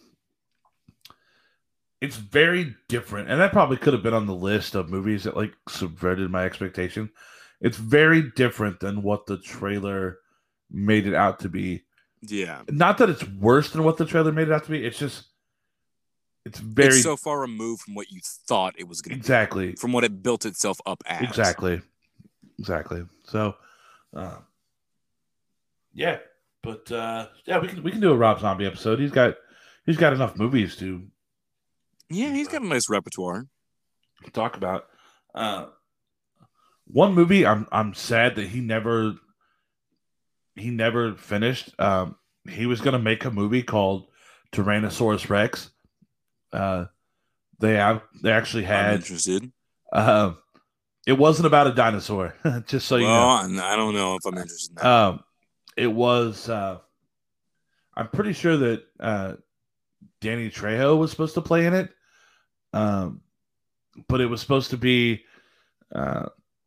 it's very different, and that probably could have been on the list of movies that like subverted my expectation. It's very different than what the trailer made it out to be. Yeah, not that it's worse than what the trailer made it out to be. It's just it's very it's so far removed from what you thought it was going to exactly be, from what it built itself up as. Exactly, exactly. So. Uh, Yeah, but uh, yeah, we can we can do a Rob Zombie episode. He's got he's got enough movies to. Yeah, he's got a nice repertoire. Talk about uh, one movie. I'm I'm sad that he never he never finished. Um, he was going to make a movie called Tyrannosaurus Rex. Uh, they have they actually had. I'm interested. Uh, it wasn't about a dinosaur. Just so well, you know. I don't know if I'm interested in that. Um. It was, uh, I'm pretty sure that uh, Danny Trejo was supposed to play in it. Um, but it was supposed to be uh,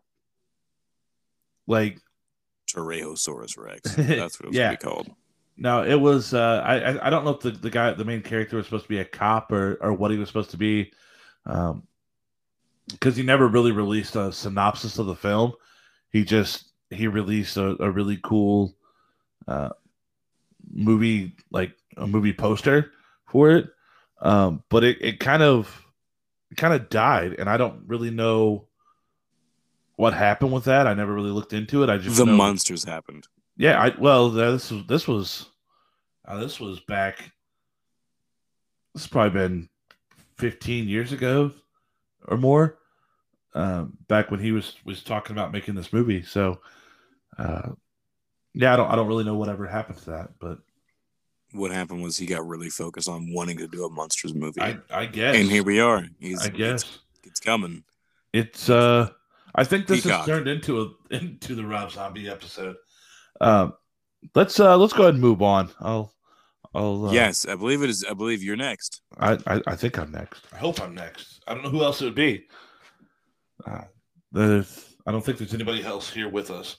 like Tyrannosaurus Rex. That's what it was yeah. going to be called. No, it was, uh, I, I don't know if the, the guy, the main character was supposed to be a cop or, or what he was supposed to be. Um, because he never really released a synopsis of the film. He just, he released a, a really cool uh movie, like a movie poster for it, um but it, it kind of it kind of died, and I don't really know what happened with that. I never really looked into it. I just the know, monsters happened. Yeah, I well this was this was uh, this was back this has probably been fifteen years ago or more, um back when he was was talking about making this movie. So uh Yeah, I don't. I don't really know whatever happened to that, but what happened was he got really focused on wanting to do a monsters movie. I, I guess, and here we are. He's, I guess it's, it's coming. It's. uh I think this Peacock. has turned into a into the Rob Zombie episode. Um, let's uh let's go ahead and move on. I'll. I'll. Uh, yes, I believe it is. I believe you're next. I, I I think I'm next. I hope I'm next. I don't know who else it would be. Uh, there's. I don't think there's anybody else here with us.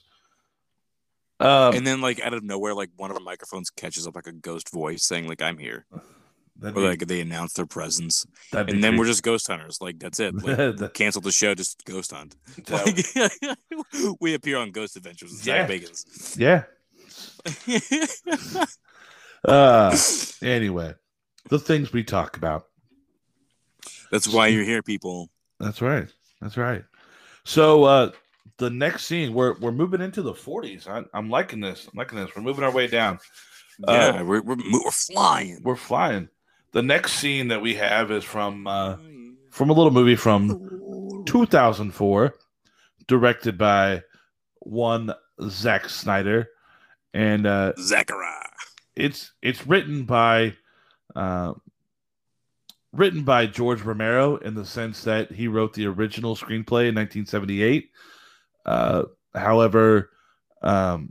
Um, and then, like out of nowhere, like one of our microphones catches up like a ghost voice saying, "Like I'm here." That'd Or be like they announce their presence, that'd be and then we're creepy. just ghost hunters. Like that's it. Like That- cancel the show, just ghost hunt. that- Like we appear on Ghost Adventures with Zach yeah, Bagans. yeah. Uh, anyway, the things we talk about. That's why you're here, people. That's right. That's right. So uh, the next scene, we're we're moving into the forties. I, I'm liking this. I'm liking this. We're moving our way down. Yeah, Uh, we're, we're we're flying. We're flying. The next scene that we have is from uh, from a little movie from two thousand four, directed by one Zack Snyder, and uh, Zachariah. it's it's written by uh, written by George Romero in the sense that he wrote the original screenplay in nineteen seventy-eight. Uh, however, um,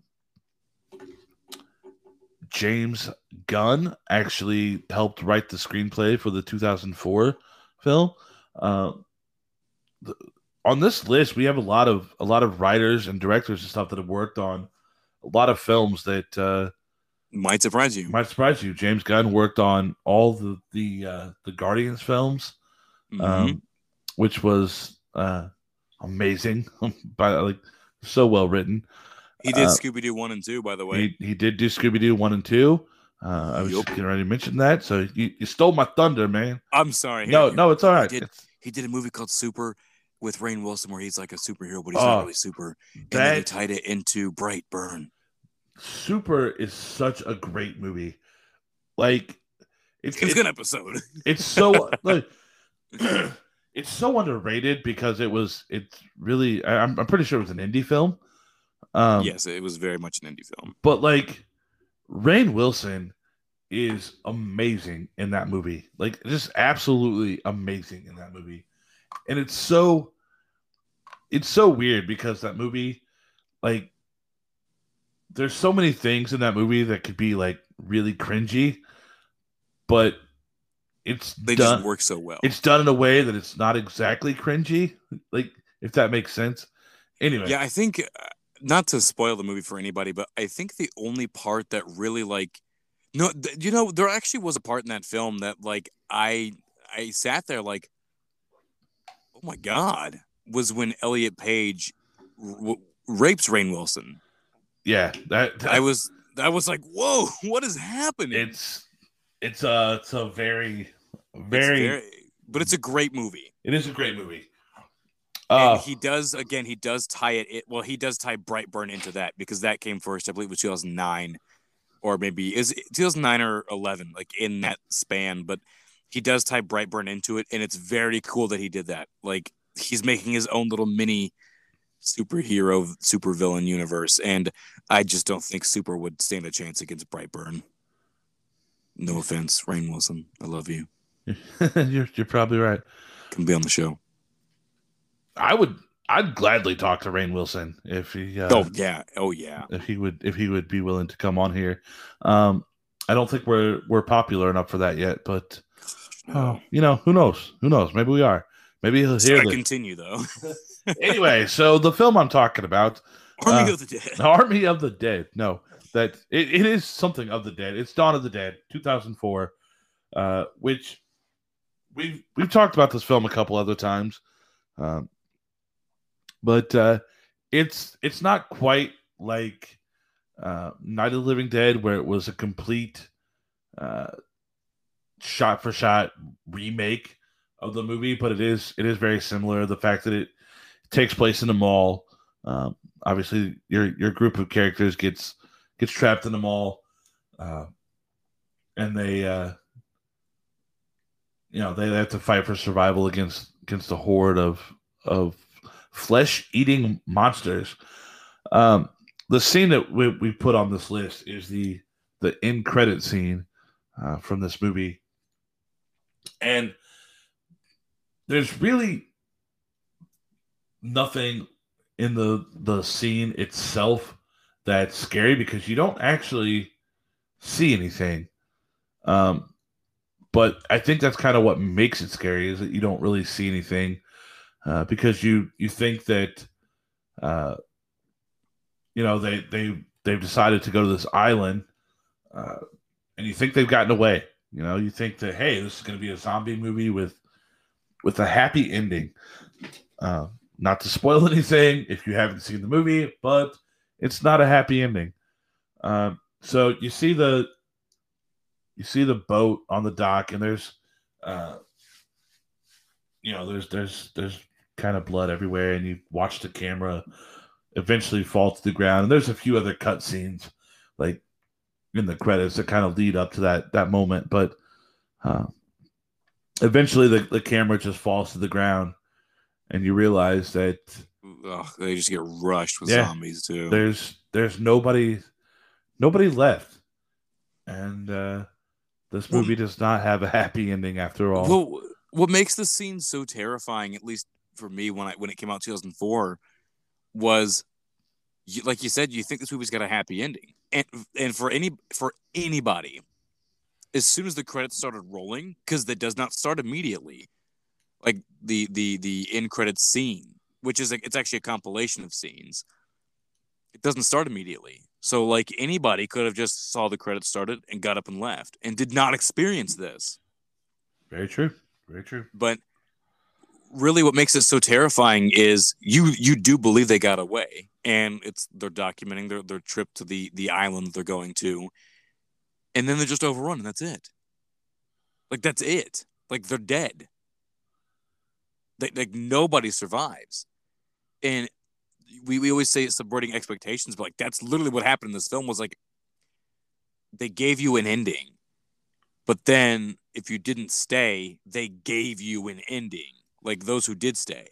James Gunn actually helped write the screenplay for the two thousand four film. Uh, the, on this list, we have a lot of a lot of writers and directors and stuff that have worked on a lot of films that uh, Might surprise you. might surprise you. James Gunn worked on all the the uh, the Guardians films, Mhm. um, which was uh, amazing, by like so well written. He did uh, Scooby Doo one and two, by the way. He he did do Scooby Doo one and two. Uh, I was Yup. just getting ready to mention that, so you, you stole my thunder, man. I'm sorry. No, Here- no, it's all right. He did, It's, he did a movie called Super with Rainn Wilson where he's like a superhero, but he's Oh, not really super. And then he that tied it into Brightburn. Super is such a great movie. Like it's It's a it's, good episode. it's so like it's so underrated because it was it's really I- I'm I'm pretty sure it was an indie film. Um, Yes, it was very much an indie film. but like Rainn Wilson is amazing in that movie. Like just absolutely amazing in that movie. And it's so it's so weird because that movie, like there's so many things in that movie that could be like really cringy, but it's They done just work so well. it's done in a way that it's not exactly cringy. Like if that makes sense. Anyway. Yeah, I think uh, not to spoil the movie for anybody, but I think the only part that really like no, th- you know, there actually was a part in that film that like I I sat there like, oh my god, was when Elliot Page r- rapes Rainn Wilson. Yeah, that, that I was I was like, whoa, what is happening? it's it's a it's a very It's very, but it's a great movie. it is a great movie. And Uh he does again. He does tie it, it. Well, he does tie Brightburn into that because that came first. I believe it was two thousand nine, or maybe is two thousand nine or eleven, like in that span. But he does tie Brightburn into it, and it's very cool that he did that. Like he's making his own little mini superhero, supervillain universe, and I just don't think Super would stand a chance against Brightburn. No offense, Rainn Wilson. I love you. you're you're probably right. Come be on the show. I would I'd gladly talk to Rainn Wilson if he uh, Oh yeah. Oh yeah. if he would if he would be willing to come on here. Um I don't think we're we're popular enough for that yet, but oh, you know, who knows? Who knows? Maybe we are. Maybe he'll hear I this. continue though. Anyway, so the film I'm talking about, Army Uh, of the Dead. Army of the Dead. No, that it, it is something of the dead. It's Dawn of the Dead, two thousand four, uh, which we've we've talked about this film a couple other times, um, but uh, it's it's not quite like uh, Night of the Living Dead, where it was a complete uh, shot for shot remake of the movie, but it is it is very similar. The fact that it takes place in a mall. Um, obviously, your your group of characters gets gets trapped in the mall, uh, and they uh, you know they have to fight for survival against against a horde of of flesh eating monsters. Um, the scene that we, we put on this list is the the end credit scene uh, from this movie, and there's really nothing in the the scene itself that's scary because you don't actually see anything. Um, but I think that's kind of what makes it scary is that you don't really see anything uh, because you you think that uh, you know they they they've decided to go to this island uh, and you think they've gotten away. You know, you think that, hey, this is going to be a zombie movie with with a happy ending. Uh, not to spoil anything if you haven't seen the movie, but it's not a happy ending. Um, so you see the you see the boat on the dock, and there's, uh, you know, there's there's there's kind of blood everywhere, and you watch the camera eventually fall to the ground. And there's a few other cut scenes, like in the credits, that kind of lead up to that that moment. But uh, eventually, the the camera just falls to the ground, and you realize that Ugh, they just get rushed with yeah, zombies too. there's there's nobody nobody left, and uh, this Well, movie does not have a happy ending after all. Well, what makes the scene so terrifying, at least for me, when I when it came out in two thousand four, was you, like you said, you think this movie's got a happy ending, and and for any for anybody, as soon as the credits started rolling, because that does not start immediately, like the the the end credits scene, which is like, it's actually a compilation of scenes. It doesn't start immediately, so like anybody could have just saw the credits started and got up and left, and did not experience this. Very true. Very true. But really, what makes it so terrifying is you you do believe they got away, and it's they're documenting their, their trip to the the island they're going to, and then they're just overrun, and that's it. Like that's it. Like they're dead. They, like nobody survives, and we, we always say it's subverting expectations, but like that's literally what happened in this film. Was like they gave you an ending, but then if you didn't stay, they gave you an ending. Like those who did stay.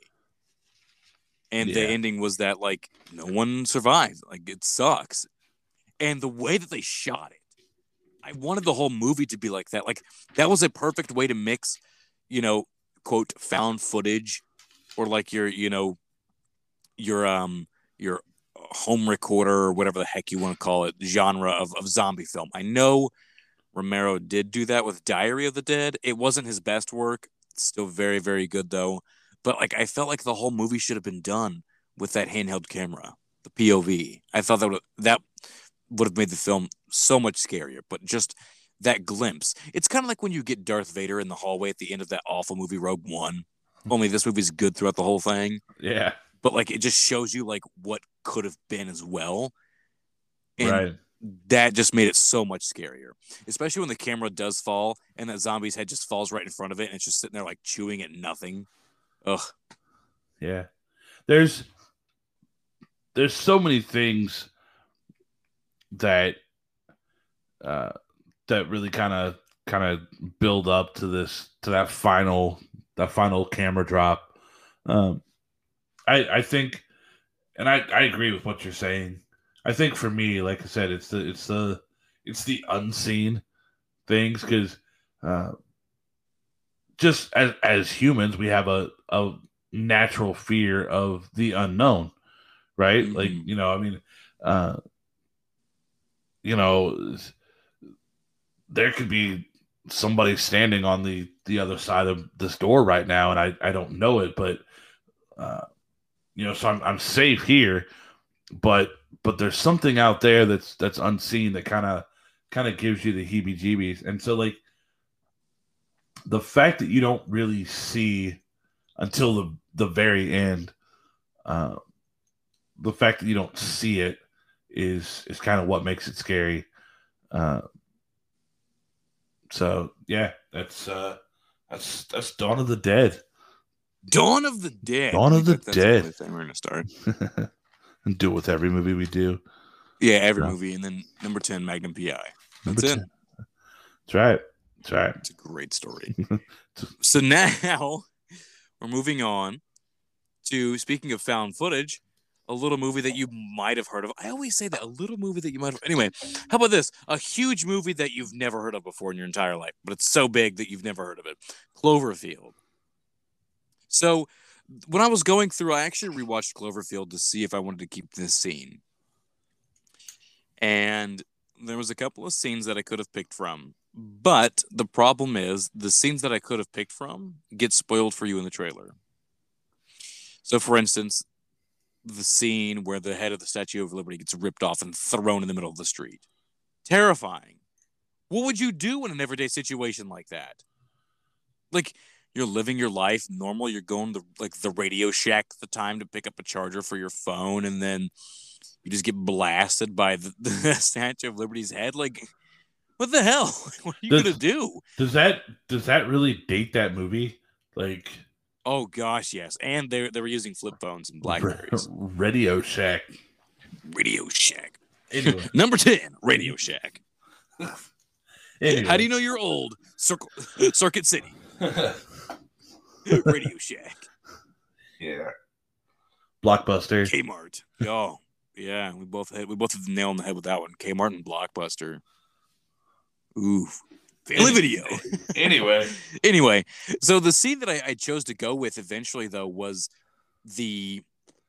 And Yeah. the ending was that like no one survived. Like it sucks. And the way that they shot it, I wanted the whole movie to be like that. Like that was a perfect way to mix, you know, quote, found footage, or like your, you know, your um your home recorder or whatever the heck you want to call it, genre of, of zombie film. I know Romero did do that with Diary of the Dead. It wasn't his best work. It's still very, very good though. But like I felt like the whole movie should have been done with that handheld camera, the P O V. I thought that would that would have made the film so much scarier. But just that glimpse. It's kind of like when you get Darth Vader in the hallway at the end of that awful movie Rogue One. Only this movie's good throughout the whole thing. Yeah. But like it just shows you like what could have been as well. And right. that just made it so much scarier, especially when the camera does fall and that zombie's head just falls right in front of it and it's just sitting there like chewing at nothing. Ugh. Yeah. There's there's so many things that uh that really kind of kind of build up to this to that final that final camera drop. Um I I think and I I agree with what you're saying. I think for me, like I said, it's the it's the it's the unseen things, because uh, just as as humans, we have a a natural fear of the unknown, right? Mm-hmm. Like you know, I mean, uh, you know, there could be somebody standing on the the other side of this door right now, and I I don't know it, but uh, you know, so I'm I'm safe here, but. But there's something out there that's that's unseen that kind of kind of gives you the heebie-jeebies. And so like the fact that you don't really see until the the very end, uh, the fact that you don't see it is is kind of what makes it scary. Uh, so yeah, that's uh, that's that's Dawn of the Dead. Dawn of the Dead. Dawn of the that's Dead. The thing we're gonna start. And do it with every movie we do. Yeah, every no. movie, and then number ten, Magnum P I. Number That's ten. it. That's right. That's right. It's a great story. So now we're moving on to, speaking of found footage, a little movie that you might have heard of. I always say that, a little movie that you might have. Anyway, how about this? A huge movie that you've never heard of before in your entire life, but it's so big that you've never heard of it. Cloverfield. So when I was going through, I actually rewatched Cloverfield to see if I wanted to keep this scene. And there was a couple of scenes that I could have picked from. But the problem is, the scenes that I could have picked from get spoiled for you in the trailer. So, for instance, the scene where the head of the Statue of Liberty gets ripped off and thrown in the middle of the street. Terrifying. What would you do in an everyday situation like that? Like, you're living your life normal. You're going to like the Radio Shack at the time to pick up a charger for your phone, and then you just get blasted by the, the Statue of Liberty's head. Like, what the hell? What are you Does- gonna do? Does that does that really date that movie? Like, Oh gosh, yes. And they they were using flip phones and Blackberries. Radio Shack. Radio Shack. Anyway, Number ten, Radio Shack. anyway. How do you know you're old? Circle, Circuit City. Radio Shack. Yeah. Blockbuster. Kmart. Oh, yeah. We both had we both hit the nail on the head with that one. Kmart and Blockbuster. Ooh. Family Video. Anyway. Anyway, so the scene that I, I chose to go with eventually, though, was the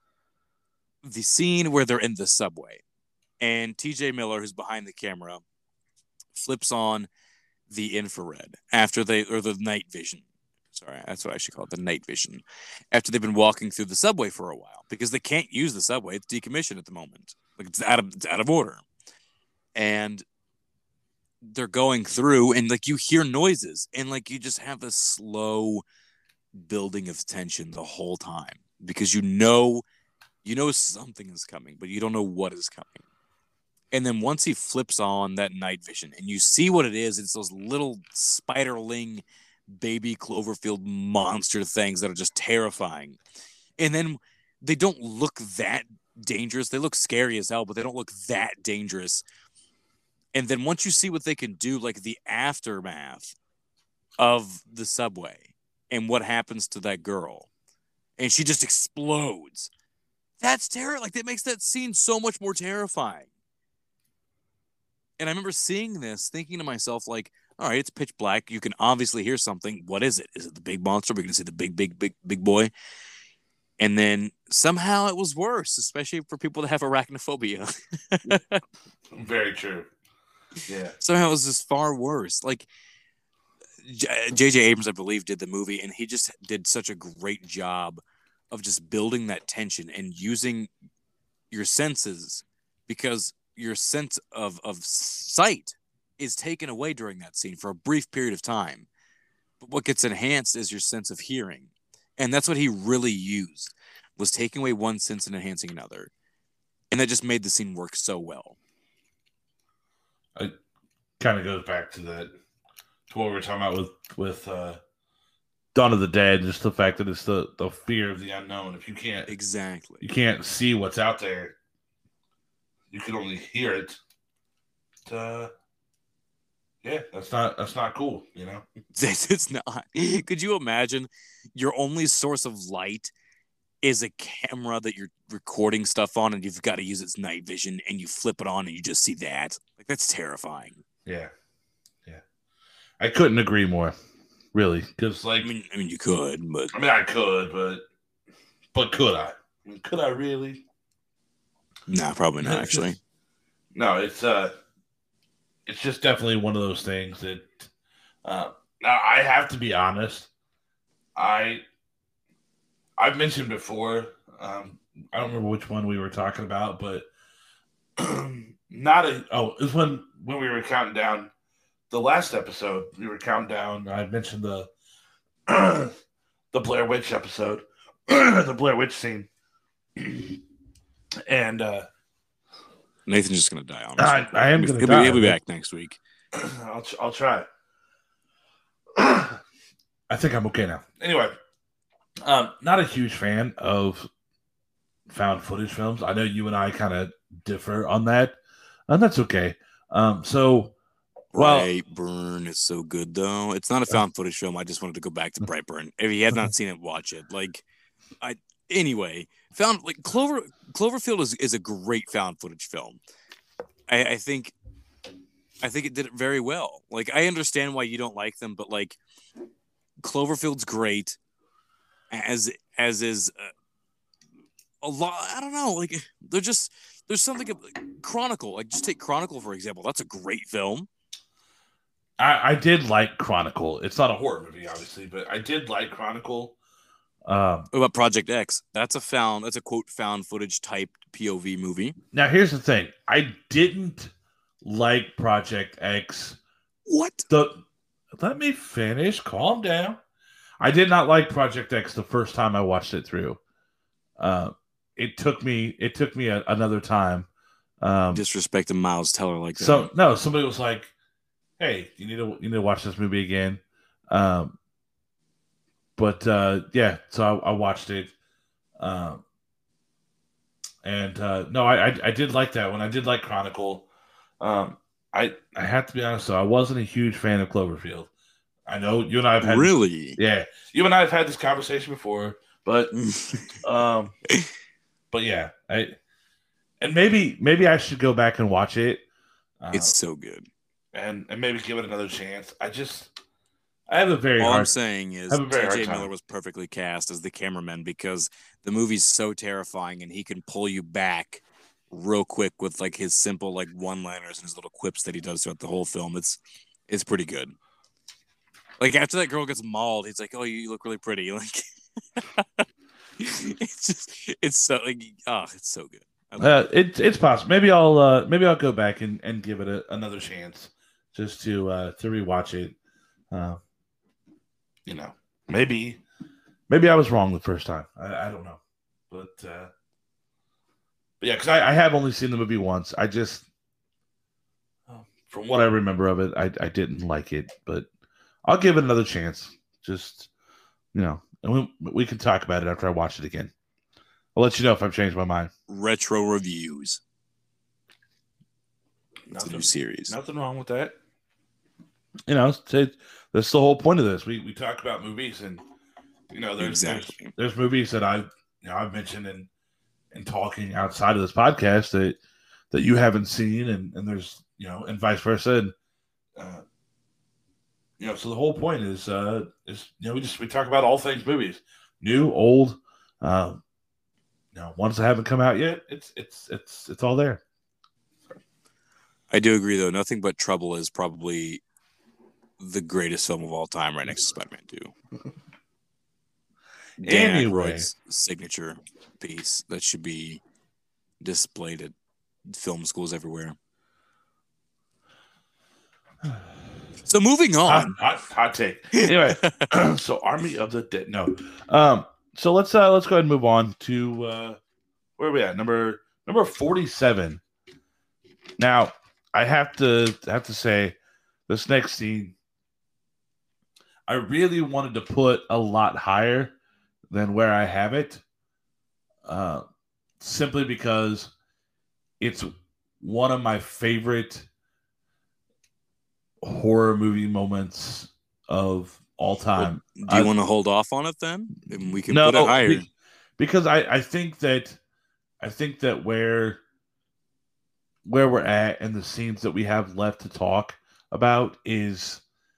the scene where they're in the subway, and T J Miller, who's behind the camera, flips on the infrared after they or the night vision. Sorry, that's what I should call it, the night vision. After they've been walking through the subway for a while, because they can't use the subway; it's decommissioned at the moment. Like it's out of it's out of order, and they're going through, and like you hear noises, and like you just have this slow building of tension the whole time because you know, you know something is coming, but you don't know what is coming. And then once he flips on that night vision, and you see what it is, it's those little spiderling baby Cloverfield monster things that are just terrifying. And then they don't look that dangerous. They look scary as hell, but they don't look that dangerous. And then once you see what they can do, like the aftermath of the subway and what happens to that girl, and she just explodes. That's terror. Like that makes that scene so much more terrifying. And I remember seeing this, thinking to myself, like, all right, it's pitch black. You can obviously hear something. What is it? Is it the big monster? We're going to see the big, big, big, big boy. And then somehow it was worse, especially for people that have arachnophobia. Very true. Yeah. Somehow it was just far worse. Like J J Abrams, I believe, did the movie, and he just did such a great job of just building that tension and using your senses, because your sense of, of sight is taken away during that scene for a brief period of time. But what gets enhanced is your sense of hearing. And that's what he really used, was taking away one sense and enhancing another. And that just made the scene work so well. It kind of goes back to that, to what we were talking about with, with uh, Dawn of the Dead, just the fact that it's the, the fear of the unknown. If you can't, Exactly. you can't see what's out there, you can only hear it. Uh, yeah, that's not that's not cool, you know. It's, it's not. Could you imagine your only source of light is a camera that you're recording stuff on, and you've got to use its night vision, and you flip it on and you just see that? Like, that's terrifying. Yeah, yeah. I couldn't agree more, really, because like I mean, I mean, you could, but I mean, I could, but but could I? I mean, could I really? nah, probably not. It's Actually, just- no, it's uh, it's just definitely one of those things that. Uh, now I have to be honest. I I've mentioned before. Um, I don't remember which one we were talking about, but not a. Oh, it was when when we were counting down the last episode. We were counting down. I mentioned the the Blair Witch episode, the Blair Witch scene, and uh, Nathan's just gonna die. Honestly, I, I am he'll, going be, to die. he'll be back next week. I'll I'll try. I think I'm okay now. Anyway, um, not a huge fan of found footage films. I know you and I kind of differ on that, and that's okay. Um, so, well, Brightburn is so good, though. It's not a found footage film. I just wanted to go back to Brightburn. If you have not seen it, watch it. Like, I anyway, found like Clover Cloverfield is, is a great found footage film. I, I think, I think it did it very well. Like, I understand why you don't like them, but like, Cloverfield's great, as as is uh, a lot. I don't know. Like, they're just there's something like, Chronicle. Like, just take Chronicle for example. That's a great film. I, I did like Chronicle. It's not a horror movie, obviously, but I did like Chronicle. Um, What about Project X? That's a found. That's a quote found footage type P O V movie. now, here's the thing: I didn't like Project X What? The let me finish. Calm down. I did not like Project X the first time I watched it through. Uh, it took me. It took me a, another time. Um, Disrespecting Miles Teller like that. so no, somebody was like, "Hey, you need to you need to watch this movie again." Um, but uh, yeah, so I, I watched it. Um, and uh, no, I, I I did like that one. I did like Chronicle. Um, I I have to be honest though, I wasn't a huge fan of Cloverfield. I know you and I have had really, this, yeah, you and I have had this conversation before, but um, but yeah, I and maybe maybe I should go back and watch it. Uh, it's so good, and and maybe give it another chance. I just I have a very all hard. I'm saying is I have a very T J hard time. Miller was perfectly cast as the cameraman because the movie's so terrifying and he can pull you back real quick with like his simple like one-liners and his little quips that he does throughout the whole film. It's it's pretty good. Like after that girl gets mauled, he's like, "Oh, you look really pretty." Like it's just it's so like oh, it's so good. I love Uh, it, it's possible. Maybe I'll uh, maybe I'll go back and, and give it a, another chance just to uh, to rewatch it. Uh, you know, maybe maybe I was wrong the first time. I, I don't know, but, uh, but yeah, because I, I have only seen the movie once. I just from what I remember of it, I I didn't like it, but I'll give it another chance. Just you know, and we we can talk about it after I watch it again. I'll let you know if I've changed my mind. Retro reviews. It's Nothing, a new series. Nothing wrong with that. You know, it's, it, that's the whole point of this. We we talk about movies, and you know, there's Exactly. there's, there's movies that I you know I've mentioned in in talking outside of this podcast that that you haven't seen, and and there's you know, and vice versa. And, uh, you know, so the whole point is uh is you know we just we talk about all things movies, new, old. Um, You know, ones that haven't come out yet, it's it's it's it's all there. I do agree, though. Nothing But Trouble is probably the greatest film of all time, right next to Spider-Man two. Dan Anyway. Aykroyd's signature piece that should be displayed at film schools everywhere. So moving Hot, on. hot, hot take. Anyway, so Army of the Dead. No, um, so let's uh let's go ahead and move on to uh where are we at? Number number forty-seven. Now, I have to have to say this next scene I really wanted to put a lot higher than where I have it. Uh simply because it's one of my favorite horror movie moments of all time. Well, do you I, want to hold off on it then? And we can no, put it higher. Be, because I, I think that I think that where where we're at and the scenes that we have left to talk about is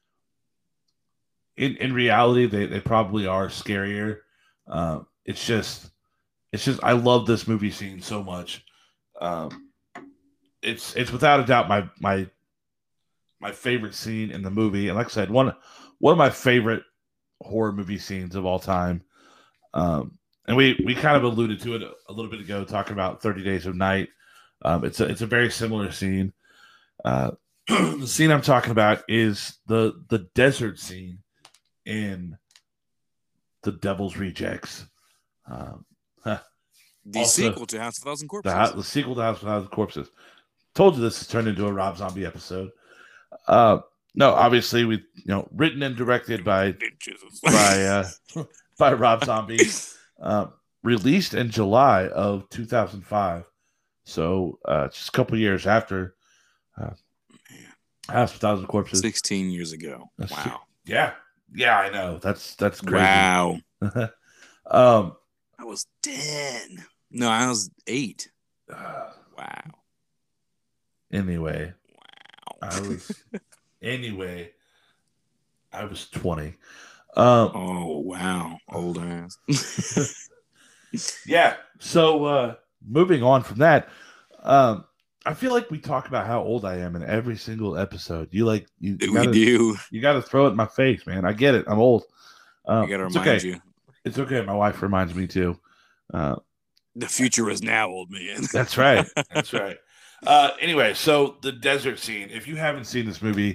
in in reality they, they probably are scarier. Uh, it's just it's just I love this movie scene so much. Um, it's it's without a doubt my my my favorite scene in the movie, and like I said, one one of my favorite horror movie scenes of all time. Um, and we we kind of alluded to it a, a little bit ago, talking about thirty Days of Night. Um, it's a it's a very similar scene. Uh, the scene I'm talking about is the the desert scene in The Devil's Rejects. Um, huh. The Also, sequel to House of a Thousand Corpses. The, the sequel to House of a Thousand Corpses. Told you this has turned into a Rob Zombie episode. Uh, no, obviously we, you know, written and directed by by uh, by Rob Zombie, uh, released in July of two thousand five. So uh, just a couple years after uh, House of a Thousand Corpses. Sixteen years ago. That's Wow. si- yeah, yeah, I know. That's that's crazy. Wow. um, I was ten. No, I was eight. uh, Wow. Anyway, Wow. I was anyway. I was twenty. Um, Oh wow, old ass. yeah. So uh, moving on from that, um, I feel like we talk about how old I am in every single episode. You like you, you we gotta, do. You got to throw it in my face, man. I get it. I'm old. Um, I gotta it's remind okay. you. It's okay. My wife reminds me too. Uh, The future is now, old man. that's right. That's right. Uh, anyway, so the desert scene. If you haven't seen this movie,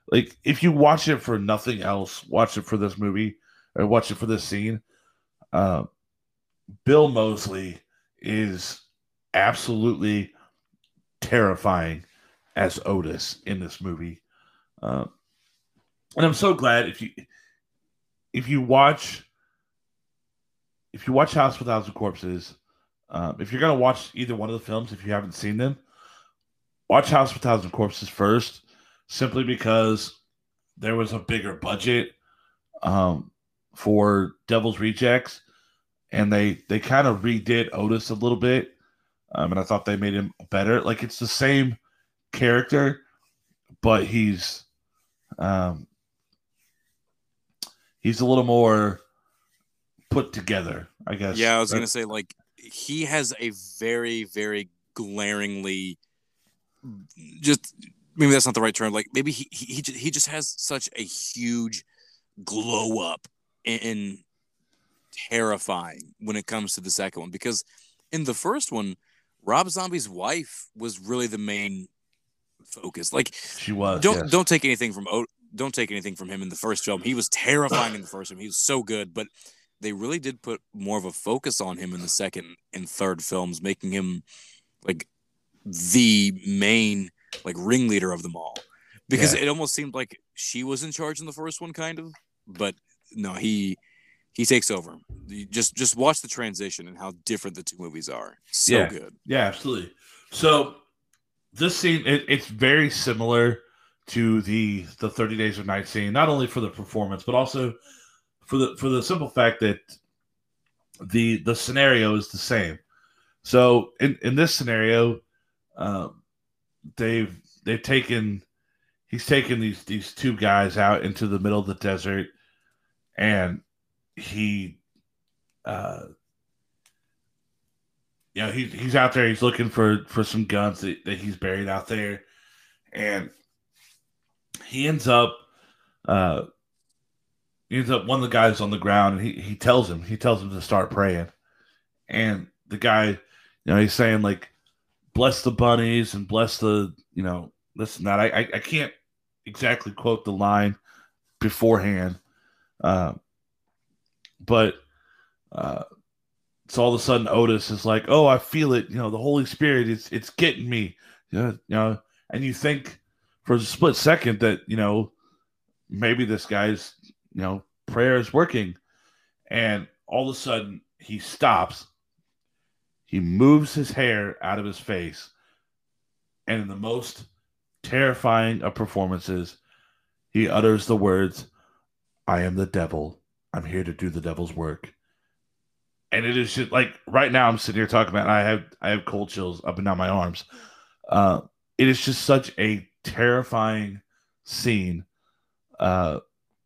Like if you watch it for nothing else, watch it for this movie or watch it for this scene. Uh, Bill Moseley is absolutely terrifying as Otis in this movie. Uh, and I'm so glad if you if you watch if you watch House with a Thousand Corpses, um, if you're gonna watch either one of the films, if you haven't seen them, watch House with a Thousand Corpses first, simply because there was a bigger budget um, for Devil's Rejects, and they they kind of redid Otis a little bit, um, and I thought they made him better. Like it's the same character, but he's um, he's a little more put together, I guess. Yeah, I was gonna say like he has a very, very glaringly just maybe that's not the right term. Like maybe he he he just, he just has such a huge glow up and terrifying when it comes to the second one, because in the first one, Rob Zombie's wife was really the main focus. Like she was. Don't yes. don't take anything from don't take anything from him in the first film. He was terrifying in the first film. He was so good, but they really did put more of a focus on him in the second and third films, making him like the main like ringleader of them all. Because yeah. it almost seemed like she was in charge in the first one, kind of. But no, he he takes over. You just just watch the transition and how different the two movies are. So yeah. good. Yeah, absolutely. So this scene, it, it's very similar to the the thirty Days of Night scene, not only for the performance, but also for the for the simple fact that the the scenario is the same. So in, in this scenario, um, they've they've taken he's taken these these two guys out into the middle of the desert, and he uh you know, he, he's out there, he's looking for for some guns that, that he's buried out there, and he ends up uh he ends up one of the guys on the ground, and he, he tells him he tells him to start praying. And the guy, you know, he's saying like, bless the bunnies and bless the, you know, this and that. I, I, I can't exactly quote the line beforehand. Uh, but uh, so all of a sudden Otis is like, oh, I feel it. You know, the Holy Spirit, it's it's getting me. You know, you know, and you think for a split second that, you know, maybe this guy's, you know, prayer is working. And all of a sudden he stops. He moves his hair out of his face. And in the most terrifying of performances, he utters the words, I am the devil. I'm here to do the devil's work. And it is just like right now I'm sitting here talking about it, I have I have cold chills up and down my arms. Uh, it is just such a terrifying scene. Uh,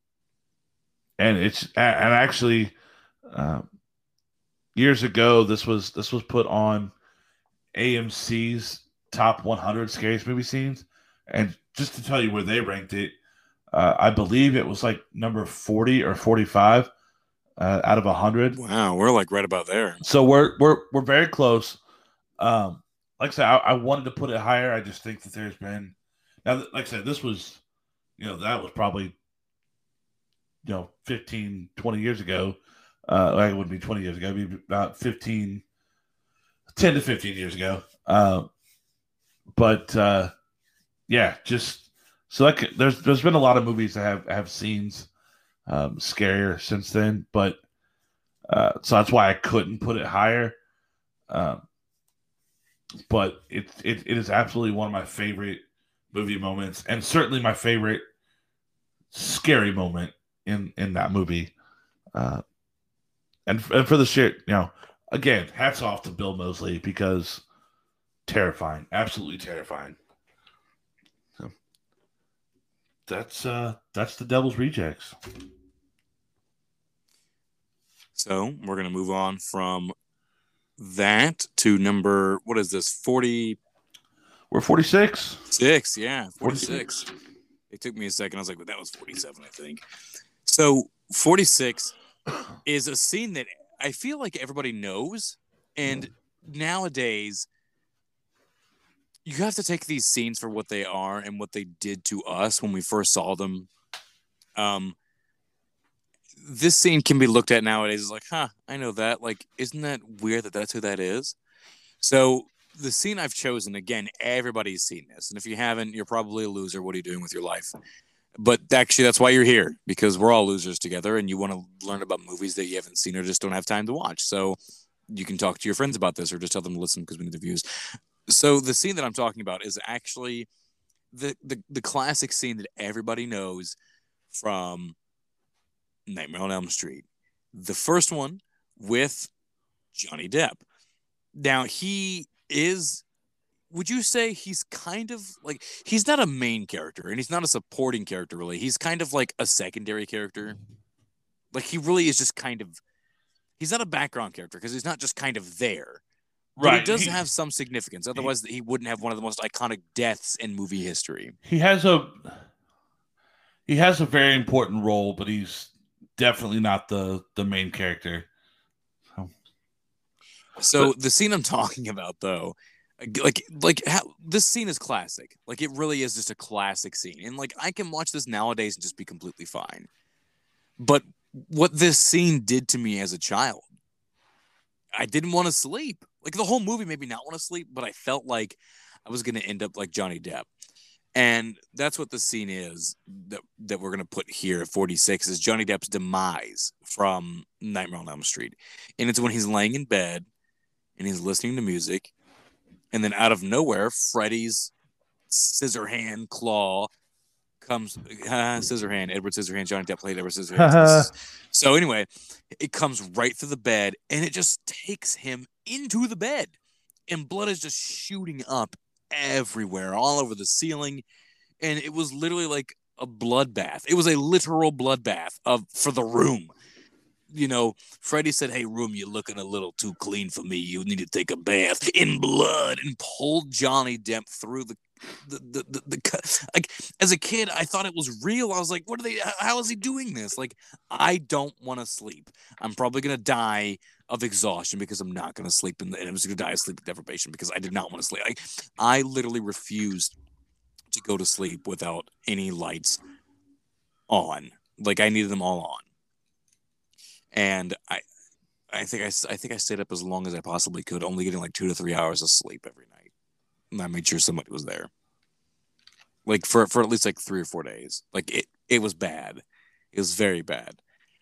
and it's and actually uh, years ago this was this was put on A M C's top one hundred scariest movie scenes, and just to tell you where they ranked it, uh, I believe it was like number forty or forty-five uh, out of one hundred. Wow, we're like right about there. So we're we're we're very close. Um, like I said, I, I wanted to put it higher. I just think that there's been now, like I said, this was, you know, that was probably, you know, fifteen, twenty years ago. Uh, it wouldn't be twenty years ago. It'd be about fifteen, ten to fifteen years ago. Uh, but uh, yeah, just so like there's there's been a lot of movies that have have scenes um, scarier since then, but uh, so that's why I couldn't put it higher. Um, but it, it it is absolutely one of my favorite movie moments, and certainly my favorite scary moment in in that movie. Uh, and and for the shit, you know, again, hats off to Bill Moseley, because terrifying, absolutely terrifying. So that's uh that's the Devil's Rejects. So we're gonna move on from that to number, what is this, forty? We're forty-six. Six, yeah, forty-six. forty-six. It took me a second. I was like, well, that was forty-seven, I think. So forty-six is a scene that I feel like everybody knows, and nowadays you have to take these scenes for what they are and what they did to us when we first saw them. Um, this scene can be looked at nowadays as like, huh, I know that. Like, isn't that weird that that's who that is? So the scene I've chosen, again, everybody's seen this. And if you haven't, you're probably a loser. What are you doing with your life? But actually, that's why you're here, because we're all losers together and you want to learn about movies that you haven't seen or just don't have time to watch. So you can talk to your friends about this or just tell them to listen because we need the views. So the scene that I'm talking about is actually the, the, the classic scene that everybody knows from Nightmare on Elm Street. The first one with Johnny Depp. Now, he is, would you say he's kind of like, he's not a main character and he's not a supporting character, really. He's kind of like a secondary character. Like, he really is just kind of, he's not a background character because he's not just kind of there. But Right. it does He- have some significance. Otherwise, he wouldn't have one of the most iconic deaths in movie history. He has a he has a very important role, but he's definitely not the the main character. So, So the scene I'm talking about, though, like, like how, this scene is classic. Like, it really is just a classic scene, and like I can watch this nowadays and just be completely fine. But what this scene did to me as a child, I didn't want to sleep. Like, the whole movie made me not want to sleep, but I felt like I was going to end up like Johnny Depp. And that's what the scene is that, that we're going to put here at forty-six is Johnny Depp's demise from Nightmare on Elm Street. And it's when he's laying in bed and he's listening to music. And then out of nowhere, Freddy's scissor hand claw comes, uh, scissor hand, Edward Scissorhands, Johnny Depp played Edward Scissorhands. So anyway, it comes right through the bed and it just takes him into the bed. And blood is just shooting up everywhere, all over the ceiling. And it was literally like a bloodbath. It was a literal bloodbath of for the room. You know, Freddy said, "Hey, room, you're looking a little too clean for me. You need to take a bath in blood," and pulled Johnny Depp through the the the, the, the like. As a kid, I thought it was real. I was like, "What are they? How is he doing this?" Like, I don't want to sleep. I'm probably gonna die of exhaustion because I'm not gonna sleep, in the, and I'm just gonna die of sleep deprivation because I did not want to sleep. Like, I literally refused to go to sleep without any lights on. Like, I needed them all on. And I, I think I, I think I stayed up as long as I possibly could, only getting like two to three hours of sleep every night. And I made sure somebody was there, like for for at least like three or four days. Like it, it was bad. It was very bad.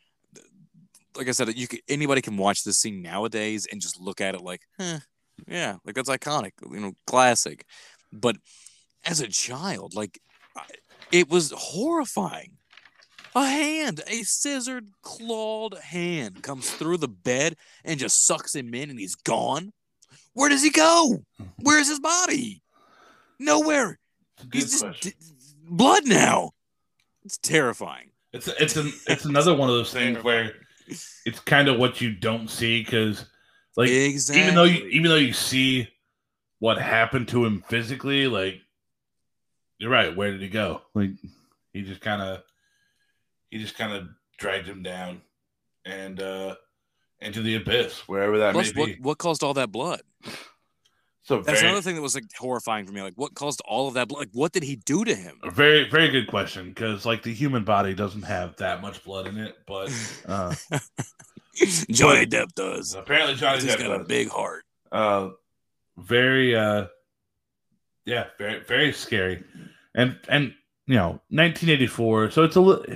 Like I said, you could, anybody can watch this scene nowadays and just look at it like, eh, yeah, like that's iconic, you know, classic. But as a child, like it was horrifying. A hand, a scissored, clawed hand comes through the bed and just sucks him in and he's gone. Where does he go? Where's his body? Nowhere. He's just d- blood now. It's terrifying. It's it's an it's another one of those things where it's kind of what you don't see because, like, exactly. even though you even though you see what happened to him physically, like, you're right. Where did he go? Like, he just kind of he just kind of dragged him down and uh, into the abyss, wherever that Plus, may what, be. what caused all that blood? So That's very, another thing that was like horrifying for me. Like, what caused all of that blood? Like, what did he do to him? a very very good question because, like, the human body doesn't have that much blood in it, but uh, Johnny Depp does. apparently Johnny He's Depp got a does. big heart. Uh, very, uh, yeah, very, very scary, and and you know, nineteen eighty-four. So it's a little.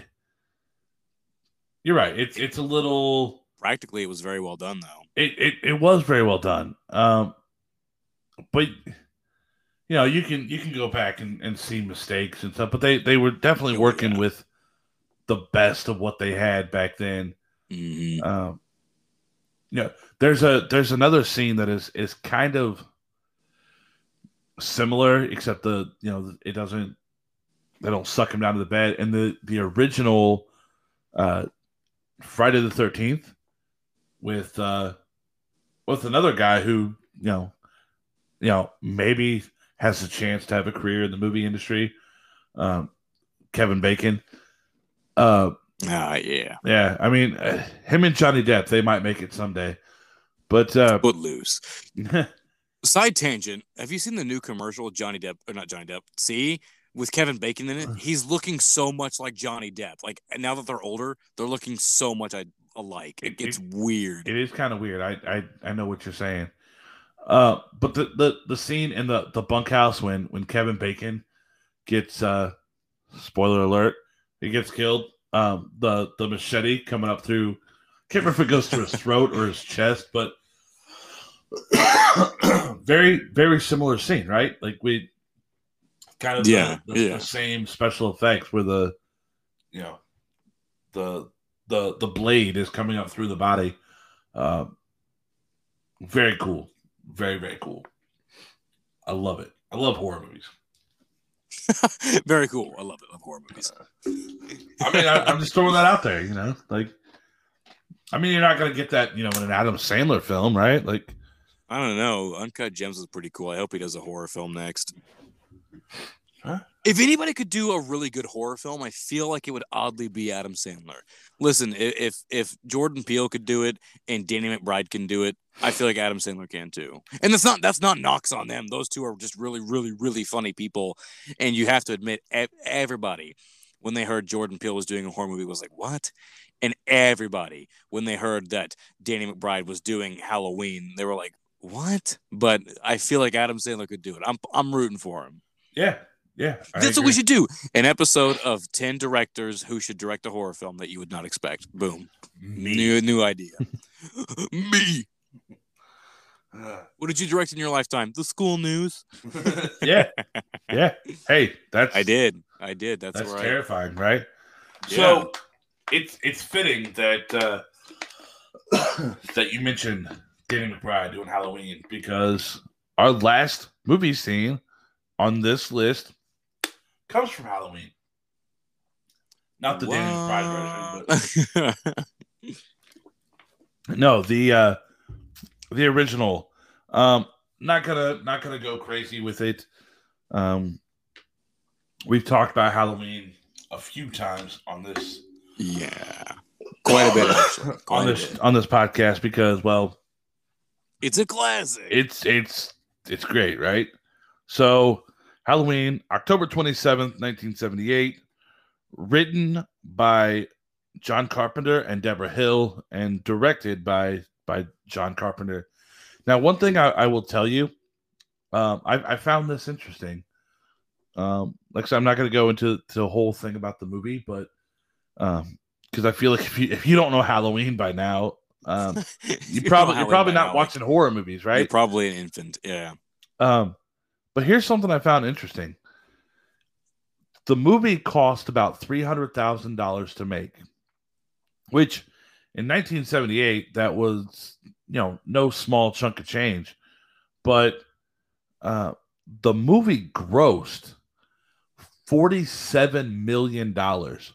You're right. It's it's a little. Practically, it was very well done, though. It it, it was very well done. Um, but you know, you can you can go back and, and see mistakes and stuff, but they they were definitely Oh, working yeah. with the best of what they had back then. Mm-hmm. Um, you know, there's a there's another scene that is is kind of similar, except the you know it doesn't they don't suck him down to the bed. And the the original uh, Friday the thirteenth with uh, with another guy who you know you know maybe has a chance to have a career in the movie industry, um, Kevin Bacon. Uh, Ah, yeah. yeah, I mean, uh, him and Johnny Depp, they might make it someday. But uh, Footloose. Side tangent. Have you seen the new commercial with Johnny Depp or not Johnny Depp? See, with Kevin Bacon in it, he's looking so much like Johnny Depp. Like now that they're older, they're looking so much alike. It, It, it's it, weird. it is kind of weird. I, I I know what you're saying. Uh, but the, the, the scene in the, the bunkhouse when when Kevin Bacon gets uh, spoiler alert, he gets killed. Um, the the machete coming up through. Can't remember if it goes through his throat or his chest, but very very similar scene, right? Like we kind of yeah, the, the, yeah. the same special effects where the you know the the the blade is coming up through the body. Uh, very cool, very very cool. I love it. I love horror movies. Very cool. I love it. I love horror movies. I mean, I, I'm just throwing that out there. You know, like I mean, you're not gonna get that, you know, in an Adam Sandler film, right? Like. I don't know. Uncut Gems is pretty cool. I hope he does a horror film next. Huh? If anybody could do a really good horror film, I feel like it would oddly be Adam Sandler. Listen, if if Jordan Peele could do it and Danny McBride can do it, I feel like Adam Sandler can too. And that's not that's not knocks on them. Those two are just really, really, really funny people. And you have to admit, everybody, when they heard Jordan Peele was doing a horror movie, was like, what? And everybody, when they heard that Danny McBride was doing Halloween, they were like, what? But I feel like Adam Sandler could do it. I'm I'm rooting for him. Yeah, yeah. I That's agree. what we should do. An episode of ten directors who should direct a horror film that you would not expect. Boom. Me. New new idea. Me. What did you direct in your lifetime? The School News. yeah, yeah. Hey, that's I did. I did. That's, that's right. terrifying, right? Yeah. So it's it's fitting that uh, that you mentioned Danny McBride doing Halloween because our last movie scene on this list comes from Halloween. Not the What? Danny McBride version, but no, the uh, the original. Um, not gonna not gonna go crazy with it. Um, we've talked about Halloween a few times on this. Yeah, quite a bit actually. Quite on a this bit. on this podcast because well. It's a classic. It's it's it's great, right? So Halloween, October twenty-seventh, nineteen seventy-eight, written by John Carpenter and Deborah Hill, and directed by by John Carpenter. Now, one thing I, I will tell you, um, I, I found this interesting. Um, like I said, I'm not going to go into to the whole thing about the movie, but um, because I feel like if you if you don't know Halloween by now. Um, you probably you're probably not watching horror movies, right? You're probably an infant, yeah. Um, but here's something I found interesting. The movie cost about three hundred thousand dollars to make, which in nineteen seventy-eight that was you know no small chunk of change. But uh, the movie grossed forty-seven million dollars.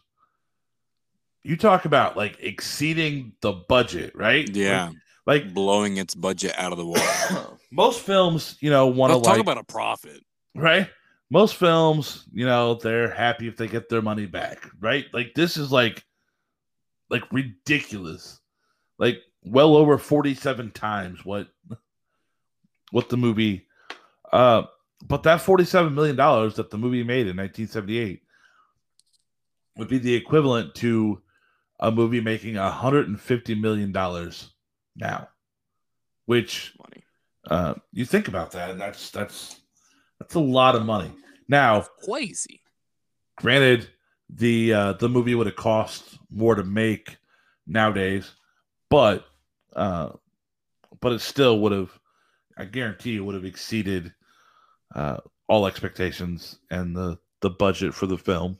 You talk about like exceeding the budget, right? Yeah. Like, like blowing its budget out of the water. Most films, you know, want to talk like, about a profit, right? Most films, you know, they're happy if they get their money back, right? Like this is like, like ridiculous, like well over forty-seven times what, what the movie, uh, but that forty-seven million dollars that the movie made in nineteen seventy-eight would be the equivalent to a movie making one hundred fifty million dollars now, which money. Uh, you think about that, and that's that's that's a lot of money. Now, crazy. Granted, the uh, the movie would have cost more to make nowadays, but uh, but it still would have. I guarantee it would have exceeded uh, all expectations and the the budget for the film.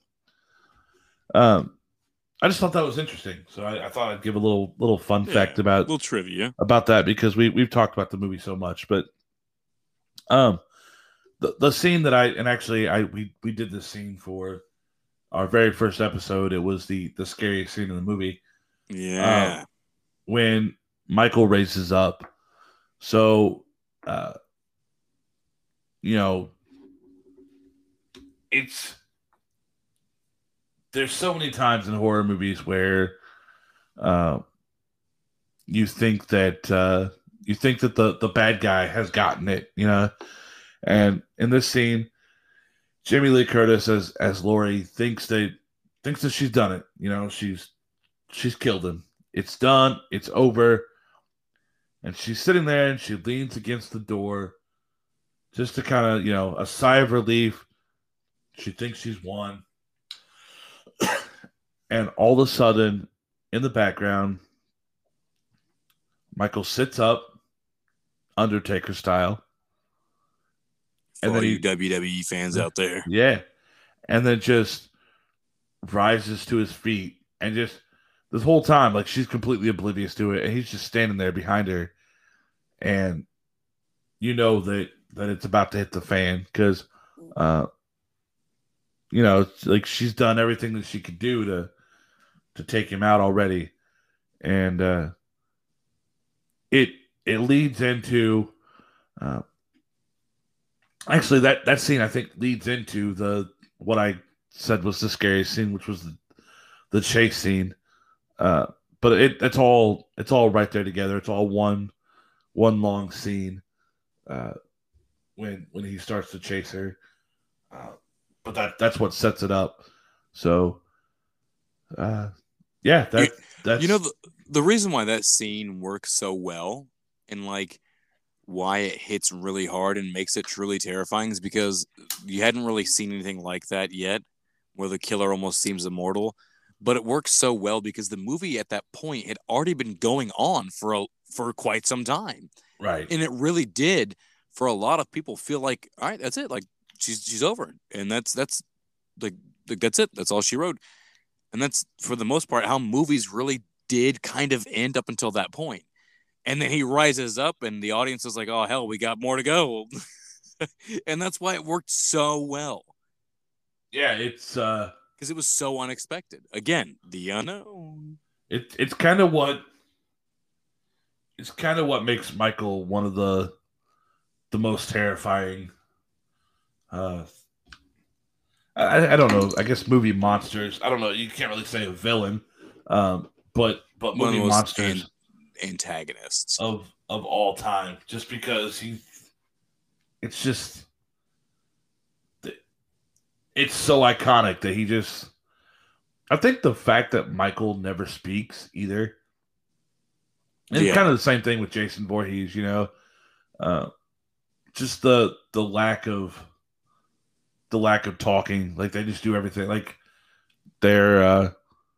Um, I just thought that was interesting, so I, I thought I'd give a little little fun Yeah, fact about little trivia about that because we we've talked about the movie so much. But um, the the scene that I and actually I we we did this scene for our very first episode. It was the the scariest scene in the movie. Yeah, um, when Michael raises up. So, uh, you know, it's. There's so many times in horror movies where uh, you think that, uh, you think that the the bad guy has gotten it, you know. And in this scene, Jamie Lee Curtis as as Laurie thinks they thinks that she's done it. You know, she's she's killed him. It's done. It's over. And she's sitting there and she leans against the door just to kind of, you know, a sigh of relief. She thinks she's won. And all of a sudden, in the background, Michael sits up, Undertaker style. For And then all he, you W W E fans out there. yeah. And then just rises to his feet and just this whole time, like she's completely oblivious to it, and he's just standing there behind her, and you know that that it's about to hit the fan because, uh, you know, it's like she's done everything that she could do to to take him out already, and uh, it it leads into, uh, actually that that scene I think leads into the what I said was the scariest scene, which was the, the chase scene. Uh, but it it's all it's all right there together. It's all one one long scene. Uh, when when he starts to chase her, uh, but that that's what sets it up. So, uh, yeah, that You, that's you know the the reason why that scene works so well and like why it hits really hard and makes it truly terrifying is because you hadn't really seen anything like that yet, where the killer almost seems immortal. But it works so well because the movie at that point had already been going on for a, for quite some time, right. and it really did for a lot of people feel like, all right, that's it, like she's she's over, and that's that's like, like that's it, that's all she wrote, and that's for the most part how movies really did kind of end up until that point, and then he rises up, and the audience is like, oh hell, we got more to go, and that's why it worked so well. Yeah, it's uh, because it was so unexpected. Again, the unknown. It it's kind of what it's kind of what makes Michael one of the the most terrifying. Uh, I I don't know. I guess movie monsters. I don't know. You can't really say a villain, um, but but One of movie the most monsters an- antagonists. of of all time. Just because he, it's just. It's so iconic that he just. I think the fact that Michael never speaks either. It's Yeah. kind of the same thing with Jason Voorhees, you know. Uh, just the the lack of the lack of talking. Like they just do everything. Like their uh,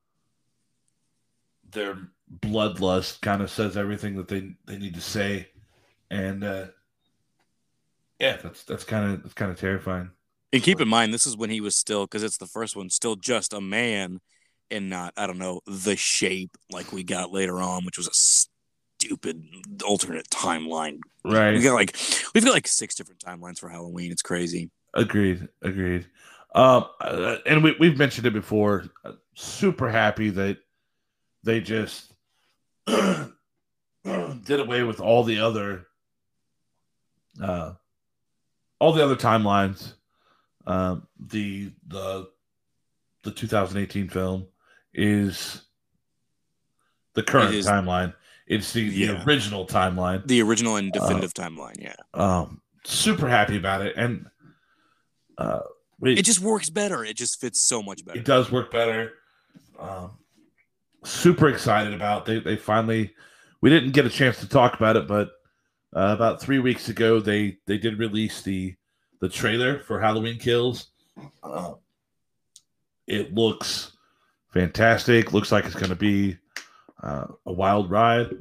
their bloodlust kind of says everything that they, they need to say, and uh, yeah, that's that's kind of that's kind of terrifying. And keep in mind, this is when he was still, because it's the first one, still just a man and not, I don't know, the Shape like we got later on, which was a stupid alternate timeline. Right. We got like, we've got like six different timelines for Halloween. It's crazy. Agreed. Agreed. Um, uh, and we, we've mentioned it before. Uh, super happy that they just did away with all the other, uh, all the other timelines. Um, the the the two thousand eighteen film is the current It is- timeline. It's the, Yeah. the original timeline. The original and definitive timeline, yeah. Um, super happy about it, and uh, we, It just works better. It just fits so much better. it does work better. Um, super excited about they they finally. We didn't get a chance to talk about it, but uh, about three weeks ago they they did release the the trailer for Halloween Kills. Uh, it looks fantastic. Looks like it's going to be uh, a wild ride.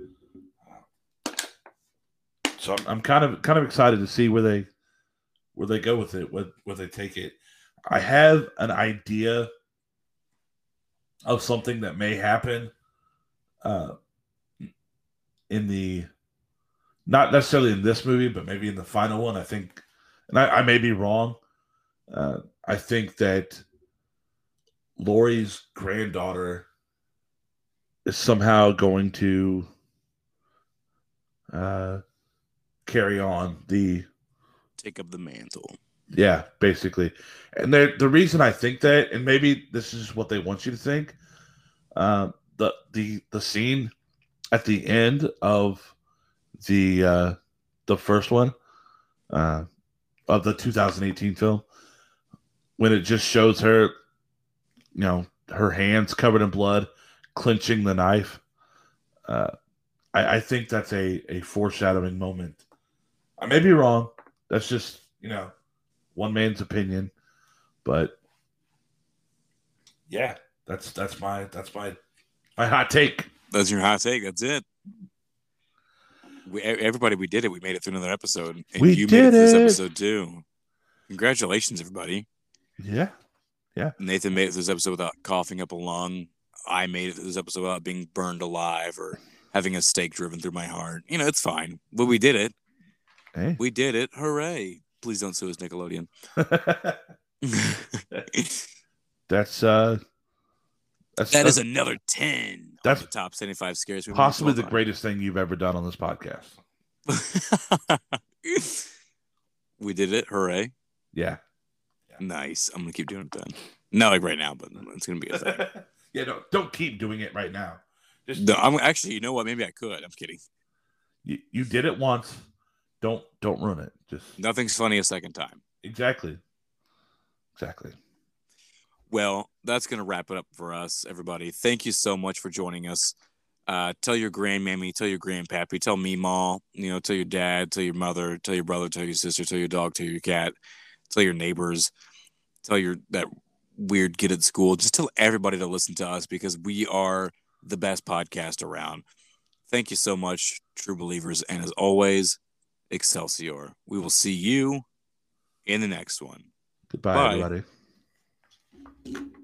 So I'm, I'm kind of kind of excited to see where they where they go with it, where, where they take it. I have an idea of something that may happen uh, in the not necessarily in this movie, but maybe in the final one. I think. And I, I may be wrong. Uh, I think that Laurie's granddaughter is somehow going to uh, carry on the Take up the mantle. yeah, basically. And the the reason I think that, and maybe this is what they want you to think, uh, the the the scene at the end of the uh, the first one uh, of the two thousand eighteen film, when it just shows her, you know, her hands covered in blood, clenching the knife. Uh, I, I think that's a, a foreshadowing moment. I may be wrong. That's just, you know, one man's opinion. But yeah, that's that's my that's my my hot take. That's your hot take. That's it. We, everybody, we did it. We made it through another episode. And We you did made it through this it. episode too. Congratulations, everybody. Yeah. Yeah. Nathan made it through this episode without coughing up a lung. I made it through this episode without being burned alive or having a stake driven through my heart. You know, it's fine. But we did it. Hey. We did it. Hooray. Please don't sue us, Nickelodeon. that's uh that's That that's is another ten. That's on the top seventy-five scares. movies possibly of the all greatest thing you've ever done on this podcast. time. We did it. Hooray. Yeah. Nice. I'm going to keep doing it then. Not like right now, but it's going to be a thing. Yeah, no, don't keep doing it right now. Just No, I'm actually, you know what? Maybe I could. I'm kidding. you, you did it once. Don't don't ruin it. Just Nothing's funny a second time. exactly. Exactly. Well, that's going to wrap it up for us, everybody. Thank you so much for joining us. Uh, tell your grandmammy, tell your grandpappy, tell Meemaw, you know, tell your dad, tell your mother, tell your brother, tell your sister, tell your dog, tell your cat, tell your neighbors, tell your that weird kid at school. Just tell everybody to listen to us because we are the best podcast around. Thank you so much, true believers. And as always, Excelsior. We will see you in the next one. Goodbye, Bye. everybody.